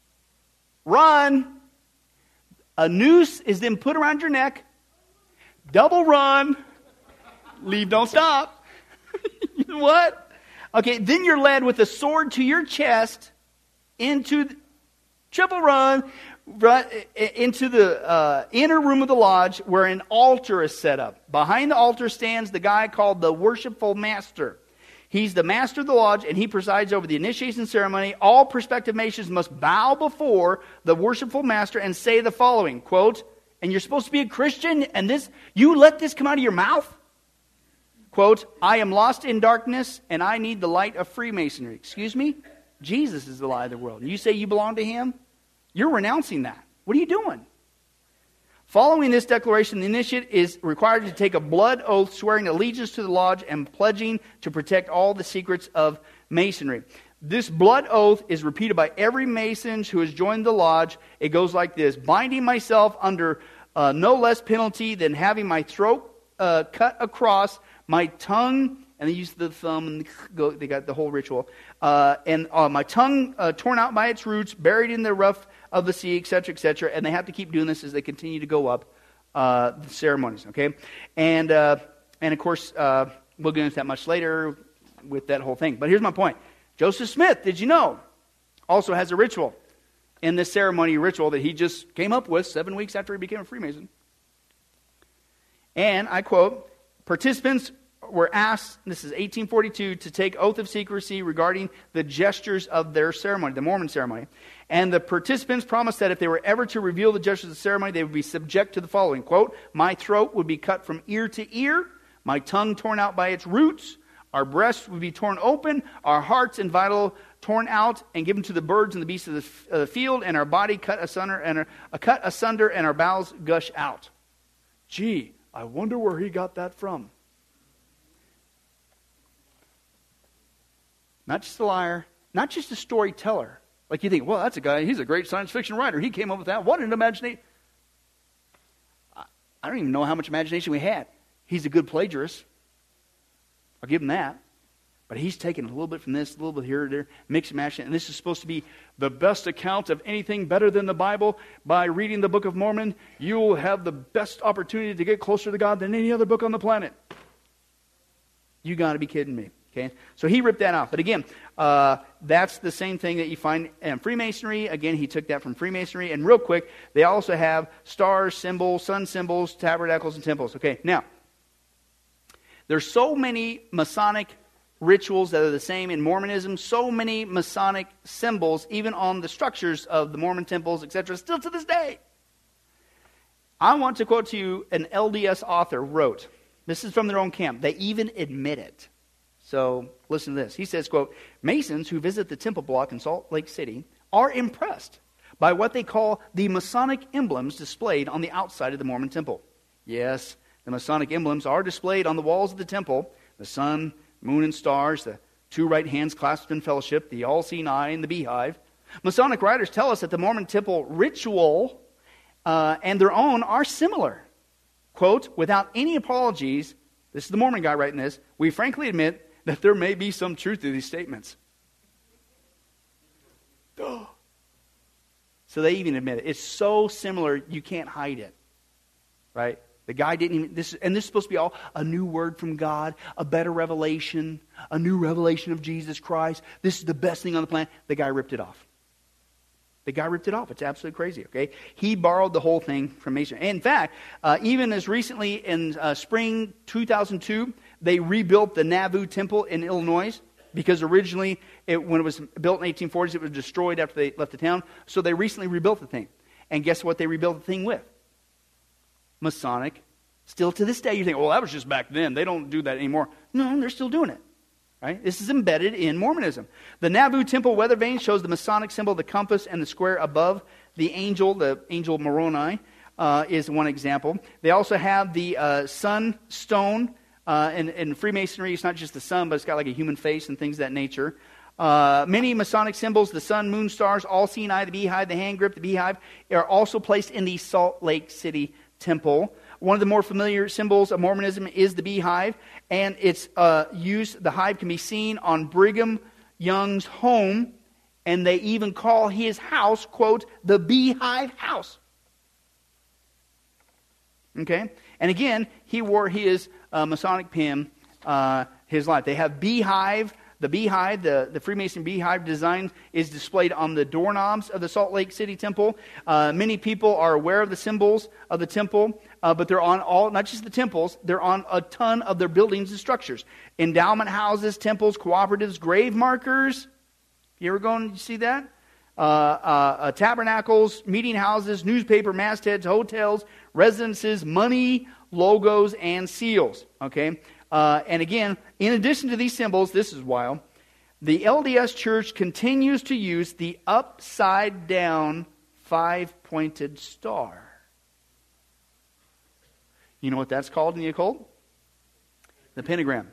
run. A noose is then put around your neck, double run, leave, don't stop. What? Okay, then you're led with a sword to your chest into triple run, into the inner room of the lodge where an altar is set up. Behind the altar stands the guy called the worshipful master. He's the master of the lodge, and he presides over the initiation ceremony. All prospective Masons must bow before the worshipful master and say the following, quote, and you're supposed to be a Christian, and you let this come out of your mouth? Quote, I am lost in darkness, and I need the light of Freemasonry. Excuse me? Jesus is the light of the world. And you say you belong to him? You're renouncing that. What are you doing? Following this declaration, the initiate is required to take a blood oath swearing allegiance to the lodge and pledging to protect all the secrets of Masonry. This blood oath is repeated by every Mason who has joined the lodge. It goes like this: binding myself under no less penalty than having my throat cut across, my tongue, and they use the thumb, and they got the whole ritual, and my tongue torn out by its roots, buried in the rough of the sea, etc., etc. And they have to keep doing this as they continue to go up the ceremonies. Okay, and of course we'll get into that much later with that whole thing. But here's my point: Joseph Smith, did you know, also has a ritual in this ceremony ritual that he just came up with 7 weeks after he became a Freemason. And I quote, participants were asked, this is 1842, to take oath of secrecy regarding the gestures of their ceremony, the Mormon ceremony. And the participants promised that if they were ever to reveal the gestures of the ceremony, they would be subject to the following, quote, my throat would be cut from ear to ear, my tongue torn out by its roots, our breasts would be torn open, our hearts and vital torn out and given to the birds and the beasts of the field, and our body cut asunder, and our bowels gush out. Gee, I wonder where he got that from. Not just a liar, not just a storyteller. Like you think, well, that's a guy, he's a great science fiction writer. He came up with that. What an imagination. I don't even know how much imagination we had. He's a good plagiarist. I'll give him that. But he's taken a little bit from this, a little bit here, there, mix and match it. And this is supposed to be the best account of anything better than the Bible. By reading the Book of Mormon, you will have the best opportunity to get closer to God than any other book on the planet. You got to be kidding me. Okay, so he ripped that out. But again, that's the same thing that you find in Freemasonry. Again, he took that from Freemasonry. And real quick, they also have stars, symbols, sun symbols, tabernacles, and temples. Okay, now, there's so many Masonic rituals that are the same in Mormonism. So many Masonic symbols, even on the structures of the Mormon temples, etc., still to this day. I want to quote to you an LDS author wrote. This is from their own camp. They even admit it. So listen to this. He says, quote, Masons who visit the temple block in Salt Lake City are impressed by what they call the Masonic emblems displayed on the outside of the Mormon temple. Yes, the Masonic emblems are displayed on the walls of the temple. The sun, moon, and stars, the two right hands clasped in fellowship, the all-seeing eye, and the beehive. Masonic writers tell us that the Mormon temple ritual and their own are similar. Quote, without any apologies, this is the Mormon guy writing this, we frankly admit that there may be some truth to these statements. So they even admit it. It's so similar, you can't hide it. Right? The guy didn't even, this is supposed to be all a new word from God, a better revelation, a new revelation of Jesus Christ. This is the best thing on the planet. The guy ripped it off. It's absolutely crazy, okay? He borrowed the whole thing from Masonry. In fact, even as recently in spring 2002, they rebuilt the Nauvoo Temple in Illinois because originally, when it was built in the 1840s, it was destroyed after they left the town. So they recently rebuilt the thing. And guess what they rebuilt the thing with? Masonic. Still to this day, you think, well, that was just back then. They don't do that anymore. No, they're still doing it. Right? This is embedded in Mormonism. The Nauvoo Temple weather vane shows the Masonic symbol, the compass, and the square above the angel Moroni is one example. They also have the sun stone. In Freemasonry, it's not just the sun, but it's got like a human face and things of that nature. Many Masonic symbols, the sun, moon, stars, all-seeing eye, the beehive, the hand grip, the beehive, are also placed in the Salt Lake City Temple. One of the more familiar symbols of Mormonism is the beehive, and it's used. The hive can be seen on Brigham Young's home, and they even call his house, quote, the Beehive House. Okay? And again, he wore his Masonic pin his life. They have beehive. The beehive, the Freemason beehive design is displayed on the doorknobs of the Salt Lake City Temple. Many people are aware of the symbols of the temple, but they're on all, not just the temples, they're on a ton of their buildings and structures. Endowment houses, temples, cooperatives, grave markers. You ever go and see that? Tabernacles, meeting houses, newspaper mastheads, hotels, residences, money, logos, and seals. Okay? And again, in addition to these symbols, this is wild, the LDS Church continues to use the upside-down 5-pointed star. You know what that's called in the occult? The pentagram.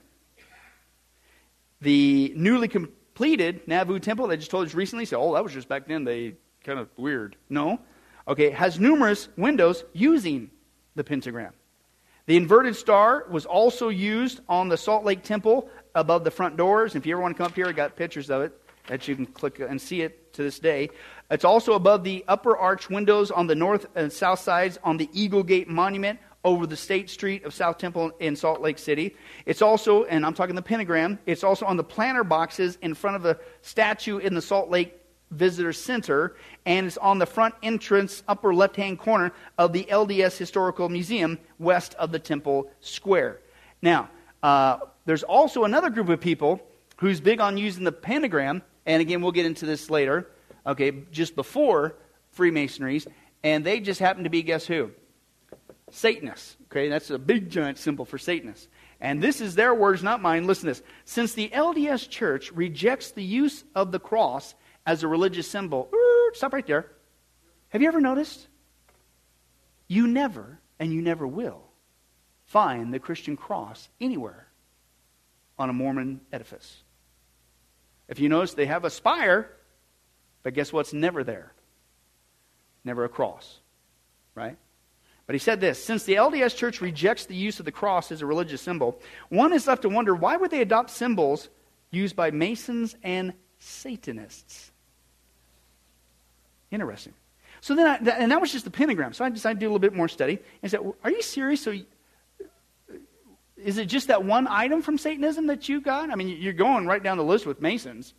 The newly completed Nauvoo Temple, they just told us recently, so, that was just back then, they kind of weird. No. Okay, has numerous windows using the pentagram. The inverted star was also used on the Salt Lake Temple above the front doors. If you ever want to come up here, I got pictures of it that you can click and see it to this day. It's also above the upper arch windows on the north and south sides on the Eagle Gate Monument over the State Street of South Temple in Salt Lake City. It's also, and I'm talking the pentagram, it's also on the planter boxes in front of the statue in the Salt Lake Visitor Center, and it's on the front entrance, upper left-hand corner of the LDS Historical Museum, west of the Temple Square. Now, there's also another group of people who's big on using the pentagram, and again, we'll get into this later, okay, just before Freemasonries, and they just happen to be, guess who? Satanists. Okay, that's a big giant symbol for Satanists. And this is their words, not mine. Listen to this. Since the LDS Church rejects the use of the cross as a religious symbol, stop right there. Have you ever noticed? You never, and you never will, find the Christian cross anywhere on a Mormon edifice. If you notice, they have a spire, but guess what's never there? Never a cross, right? But he said this, since the LDS Church rejects the use of the cross as a religious symbol, one is left to wonder, why would they adopt symbols used by Masons and Satanists? Interesting. So then, and that was just the pentagram. So I decided to do a little bit more study. And I said, are you serious? So is it just that one item from Satanism that you got? I mean, you're going right down the list with Masons.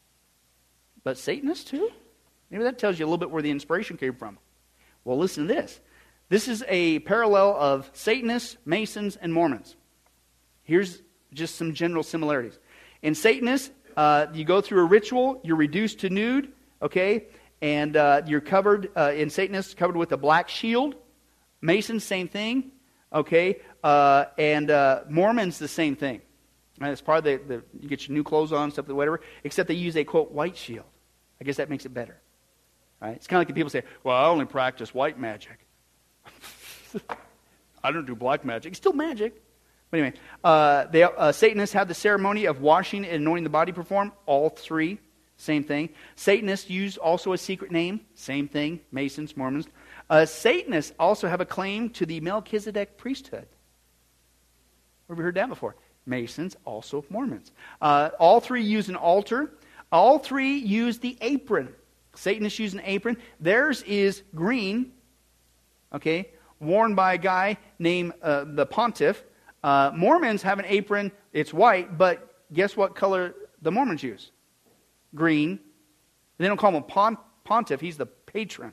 But Satanists too? Maybe that tells you a little bit where the inspiration came from. Well, listen to this. This is a parallel of Satanists, Masons, and Mormons. Here's just some general similarities. In Satanists, you go through a ritual, you're reduced to nude, okay? And you're covered, in Satanists, covered with a black shield. Masons, same thing, okay? And Mormons, the same thing. Right? It's part of you get your new clothes on, stuff, whatever, except they use a, quote, white shield. I guess that makes it better. Right? It's kind of like the people say, well, I only practice white magic. I don't do black magic. It's still magic. But anyway, Satanists have the ceremony of washing and anointing the body performed. All three, same thing. Satanists use also a secret name. Same thing. Masons, Mormons. Satanists also have a claim to the Melchizedek priesthood. Where have we heard that before? Masons, also Mormons. All three use an altar. All three use the apron. Satanists use an apron. Theirs is green, okay, worn by a guy named the Pontiff. Mormons have an apron. It's white, but guess what color the Mormons use? Green. They don't call him a Pontiff. He's the patron.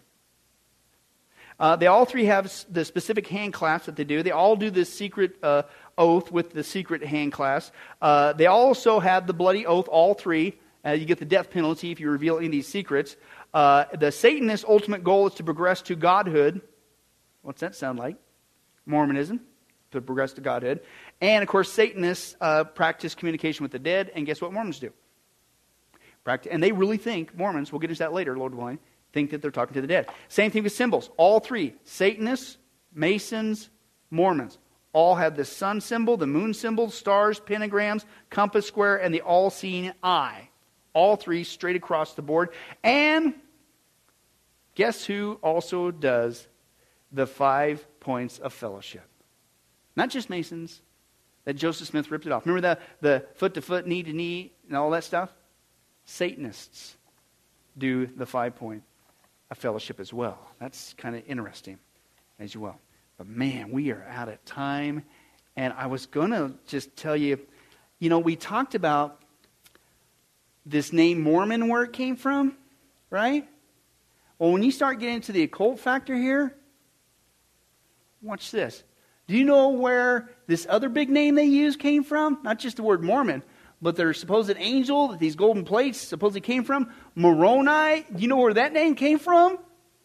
They all three have the specific hand clasp that they do. They all do this secret oath with the secret hand clasp. They also have the bloody oath, all three. You get the death penalty if you reveal any of these secrets. The Satanist ultimate goal is to progress to godhood. What's that sound like? Mormonism, to progress to godhood. And, of course, Satanists practice communication with the dead. And guess what Mormons do? And they really think, Mormons, we'll get into that later, Lord willing, think that they're talking to the dead. Same thing with symbols. All three, Satanists, Masons, Mormons, all have the sun symbol, the moon symbol, stars, pentagrams, compass square, and the all-seeing eye. All three straight across the board. And guess who also does the 5 points of fellowship? Not just Masons. That Joseph Smith ripped it off. Remember the foot to foot, knee to knee, and all that stuff? Satanists do the 5 point of fellowship as well. That's kind of interesting as well. But man, we are out of time. And I was going to just tell you, we talked about this name Mormon, where it came from, right? Well, when you start getting into the occult factor here, watch this. Do you know where this other big name they use came from? Not just the word Mormon, but their supposed angel that these golden plates supposedly came from. Moroni. Do you know where that name came from?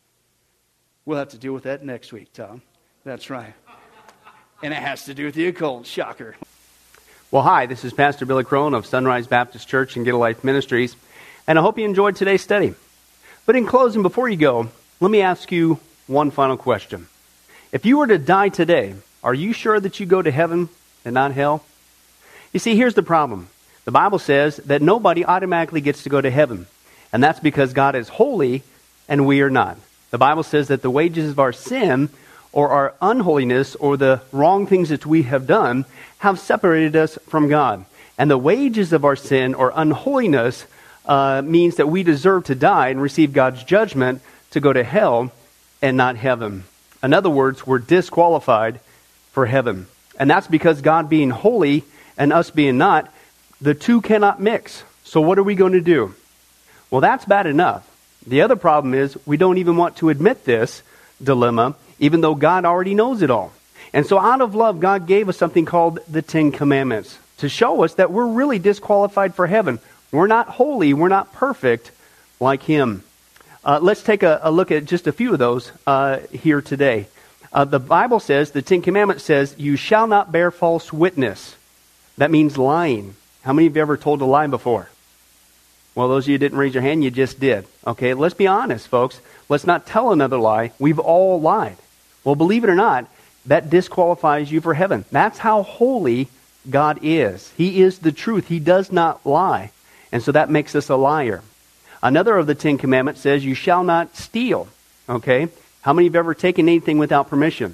We'll have to deal with that next week, Tom. That's right. And it has to do with the occult. Shocker. Well, hi, this is Pastor Billy Crone of Sunrise Baptist Church and Get a Life Ministries, and I hope you enjoyed today's study. But in closing, before you go, let me ask you one final question. If you were to die today, are you sure that you go to heaven and not hell? You see, here's the problem. The Bible says that nobody automatically gets to go to heaven, and that's because God is holy and we are not. The Bible says that the wages of our sin or our unholiness or the wrong things that we have done have separated us from God. And the wages of our sin or unholiness means that we deserve to die and receive God's judgment to go to hell and not heaven. In other words, we're disqualified for heaven. And that's because God being holy and us being not, the two cannot mix. So what are we going to do? Well, that's bad enough. The other problem is we don't even want to admit this dilemma, even though God already knows it all. And so out of love, God gave us something called the 10 Commandments to show us that we're really disqualified for heaven. We're not holy. We're not perfect like Him. Let's take a look at just a few of those here today. The Bible says, the 10 Commandments says, you shall not bear false witness. That means lying. How many of you ever told a lie before? Well, those of you who didn't raise your hand, you just did. Okay, let's be honest, folks. Let's not tell another lie. We've all lied. Well, believe it or not, that disqualifies you for heaven. That's how holy God is. He is the truth. He does not lie. And so that makes us a liar. Another of the 10 Commandments says, you shall not steal. Okay? How many of you have ever taken anything without permission?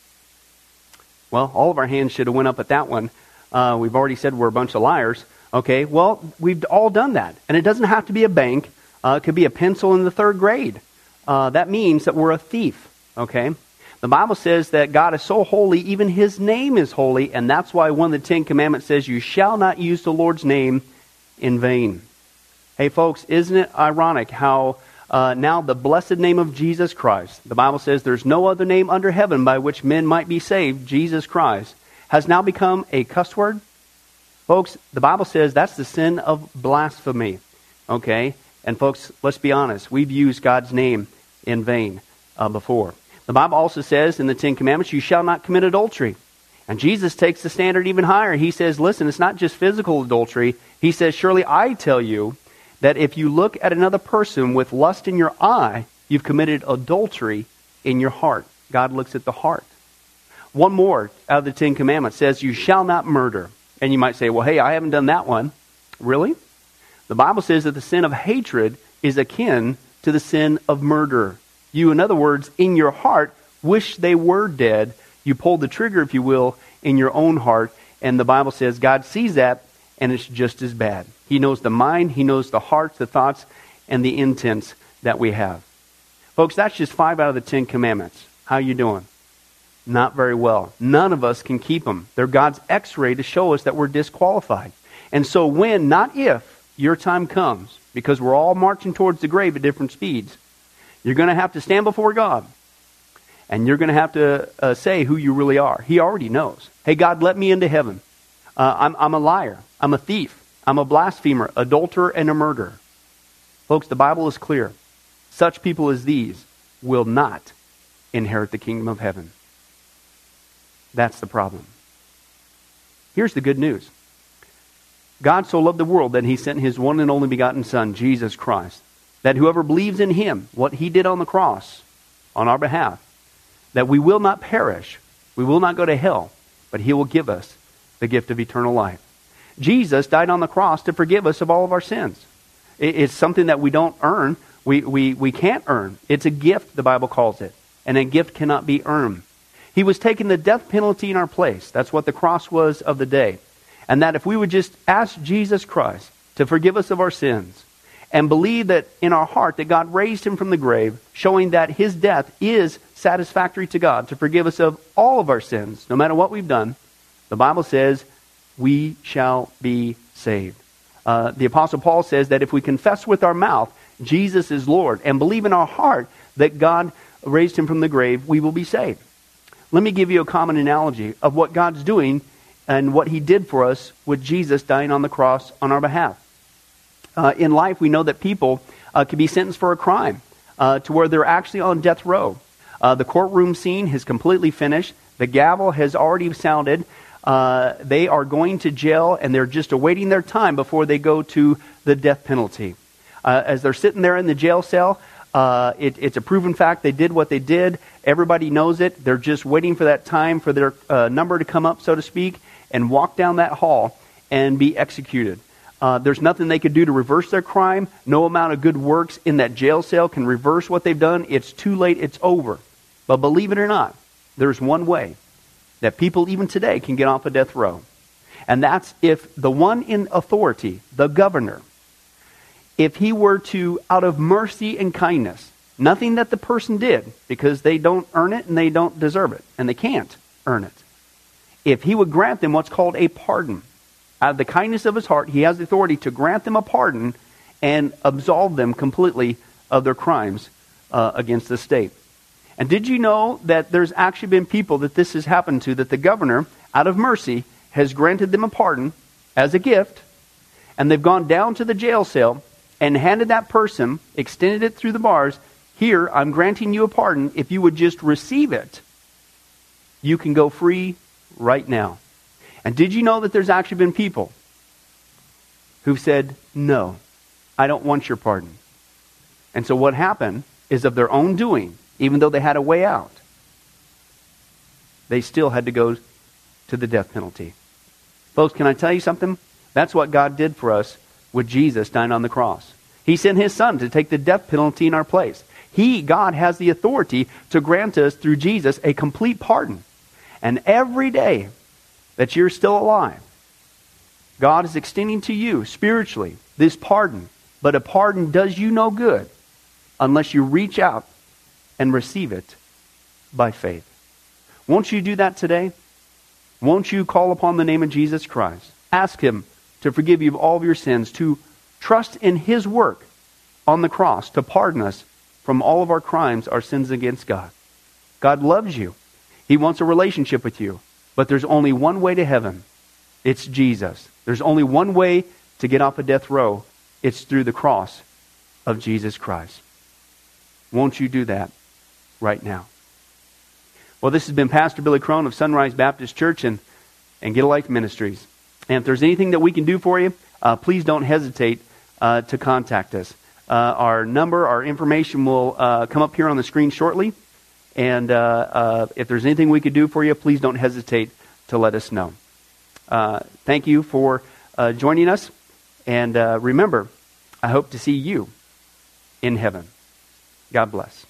Well, all of our hands should have went up at that one. We've already said we're a bunch of liars. Okay, well, we've all done that. And it doesn't have to be a bank. It could be a pencil in the 3rd grade. That means that we're a thief. Okay? The Bible says that God is so holy, even His name is holy. And that's why one of the 10 Commandments says, you shall not use the Lord's name in vain. Hey, folks, isn't it ironic how now the blessed name of Jesus Christ, the Bible says there's no other name under heaven by which men might be saved, Jesus Christ, has now become a cuss word? Folks, the Bible says that's the sin of blasphemy. Okay? And folks, let's be honest. We've used God's name in vain before. The Bible also says in the Ten Commandments, you shall not commit adultery. And Jesus takes the standard even higher. He says, listen, it's not just physical adultery. He says, surely I tell you that if you look at another person with lust in your eye, you've committed adultery in your heart. God looks at the heart. One more out of the Ten Commandments says, you shall not murder. And you might say, well, hey, I haven't done that one. Really? The Bible says that the sin of hatred is akin to the sin of murder. You, in other words, in your heart, wish they were dead. You pulled the trigger, if you will, in your own heart. And the Bible says God sees that, and it's just as bad. He knows the mind, He knows the hearts, the thoughts, and the intents that we have. Folks, that's just 5 out of the 10 commandments. How you doing? Not very well. None of us can keep them. They're God's x-ray to show us that we're disqualified. And so when, not if, your time comes, because we're all marching towards the grave at different speeds, you're going to have to stand before God. And you're going to have to say who you really are. He already knows. Hey, God, let me into heaven. I'm a liar. I'm a thief. I'm a blasphemer, adulterer, and a murderer. Folks, the Bible is clear. Such people as these will not inherit the kingdom of heaven. That's the problem. Here's the good news. God so loved the world that He sent His one and only begotten Son, Jesus Christ, that whoever believes in Him, what He did on the cross on our behalf, that we will not perish, we will not go to hell, but He will give us the gift of eternal life. Jesus died on the cross to forgive us of all of our sins. It's something that we don't earn. We can't earn. It's a gift, the Bible calls it. And a gift cannot be earned. He was taking the death penalty in our place. That's what the cross was of the day. And that if we would just ask Jesus Christ to forgive us of our sins and believe that in our heart that God raised Him from the grave, showing that His death is satisfactory to God to forgive us of all of our sins, no matter what we've done, the Bible says we shall be saved. The Apostle Paul says that if we confess with our mouth Jesus is Lord and believe in our heart that God raised Him from the grave, we will be saved. Let me give you a common analogy of what God's doing and what He did for us with Jesus dying on the cross on our behalf. In life, we know that people can be sentenced for a crime to where they're actually on death row. The courtroom scene has completely finished. The gavel has already sounded. They are going to jail, and they're just awaiting their time before they go to the death penalty. As they're sitting there in the jail cell, it's a proven fact they did what they did. Everybody knows it. They're just waiting for that time for their number to come up, so to speak, and walk down that hall and be executed. There's nothing they could do to reverse their crime. No amount of good works in that jail cell can reverse what they've done. It's too late. It's over. But believe it or not, there's one way that people even today can get off a death row. And that's if the one in authority, the governor, if he were to, out of mercy and kindness, nothing that the person did, because they don't earn it and they don't deserve it, and they can't earn it, if he would grant them what's called a pardon, out of the kindness of his heart, he has the authority to grant them a pardon and absolve them completely of their crimes against the state. And did you know that there's actually been people that this has happened to, that the governor, out of mercy, has granted them a pardon as a gift, and they've gone down to the jail cell and handed that person, extended it through the bars, here, I'm granting you a pardon. If you would just receive it, you can go free right now. And did you know that there's actually been people who've said, no, I don't want your pardon. And so what happened is of their own doing, even though they had a way out, they still had to go to the death penalty. Folks, can I tell you something? That's what God did for us with Jesus dying on the cross. He sent His Son to take the death penalty in our place. God, has the authority to grant us through Jesus a complete pardon. And every day that you're still alive, God is extending to you spiritually this pardon. But a pardon does you no good unless you reach out and receive it by faith. Won't you do that today? Won't you call upon the name of Jesus Christ? Ask Him to forgive you of all of your sins, to trust in His work on the cross to pardon us from all of our crimes, our sins against God. God loves you. He wants a relationship with you. But there's only one way to heaven, It's Jesus. There's only one way to get off of death row. It's through the cross of Jesus Christ. Won't you do that right now? Well, this has been Pastor Billy Crone of Sunrise Baptist Church and Get a Life Ministries. And if there's anything that we can do for you, please don't hesitate to contact us. Our number, our information will come up here on the screen shortly. And if there's anything we could do for you, please don't hesitate to let us know. Thank you for joining us. And remember, I hope to see you in heaven. God bless.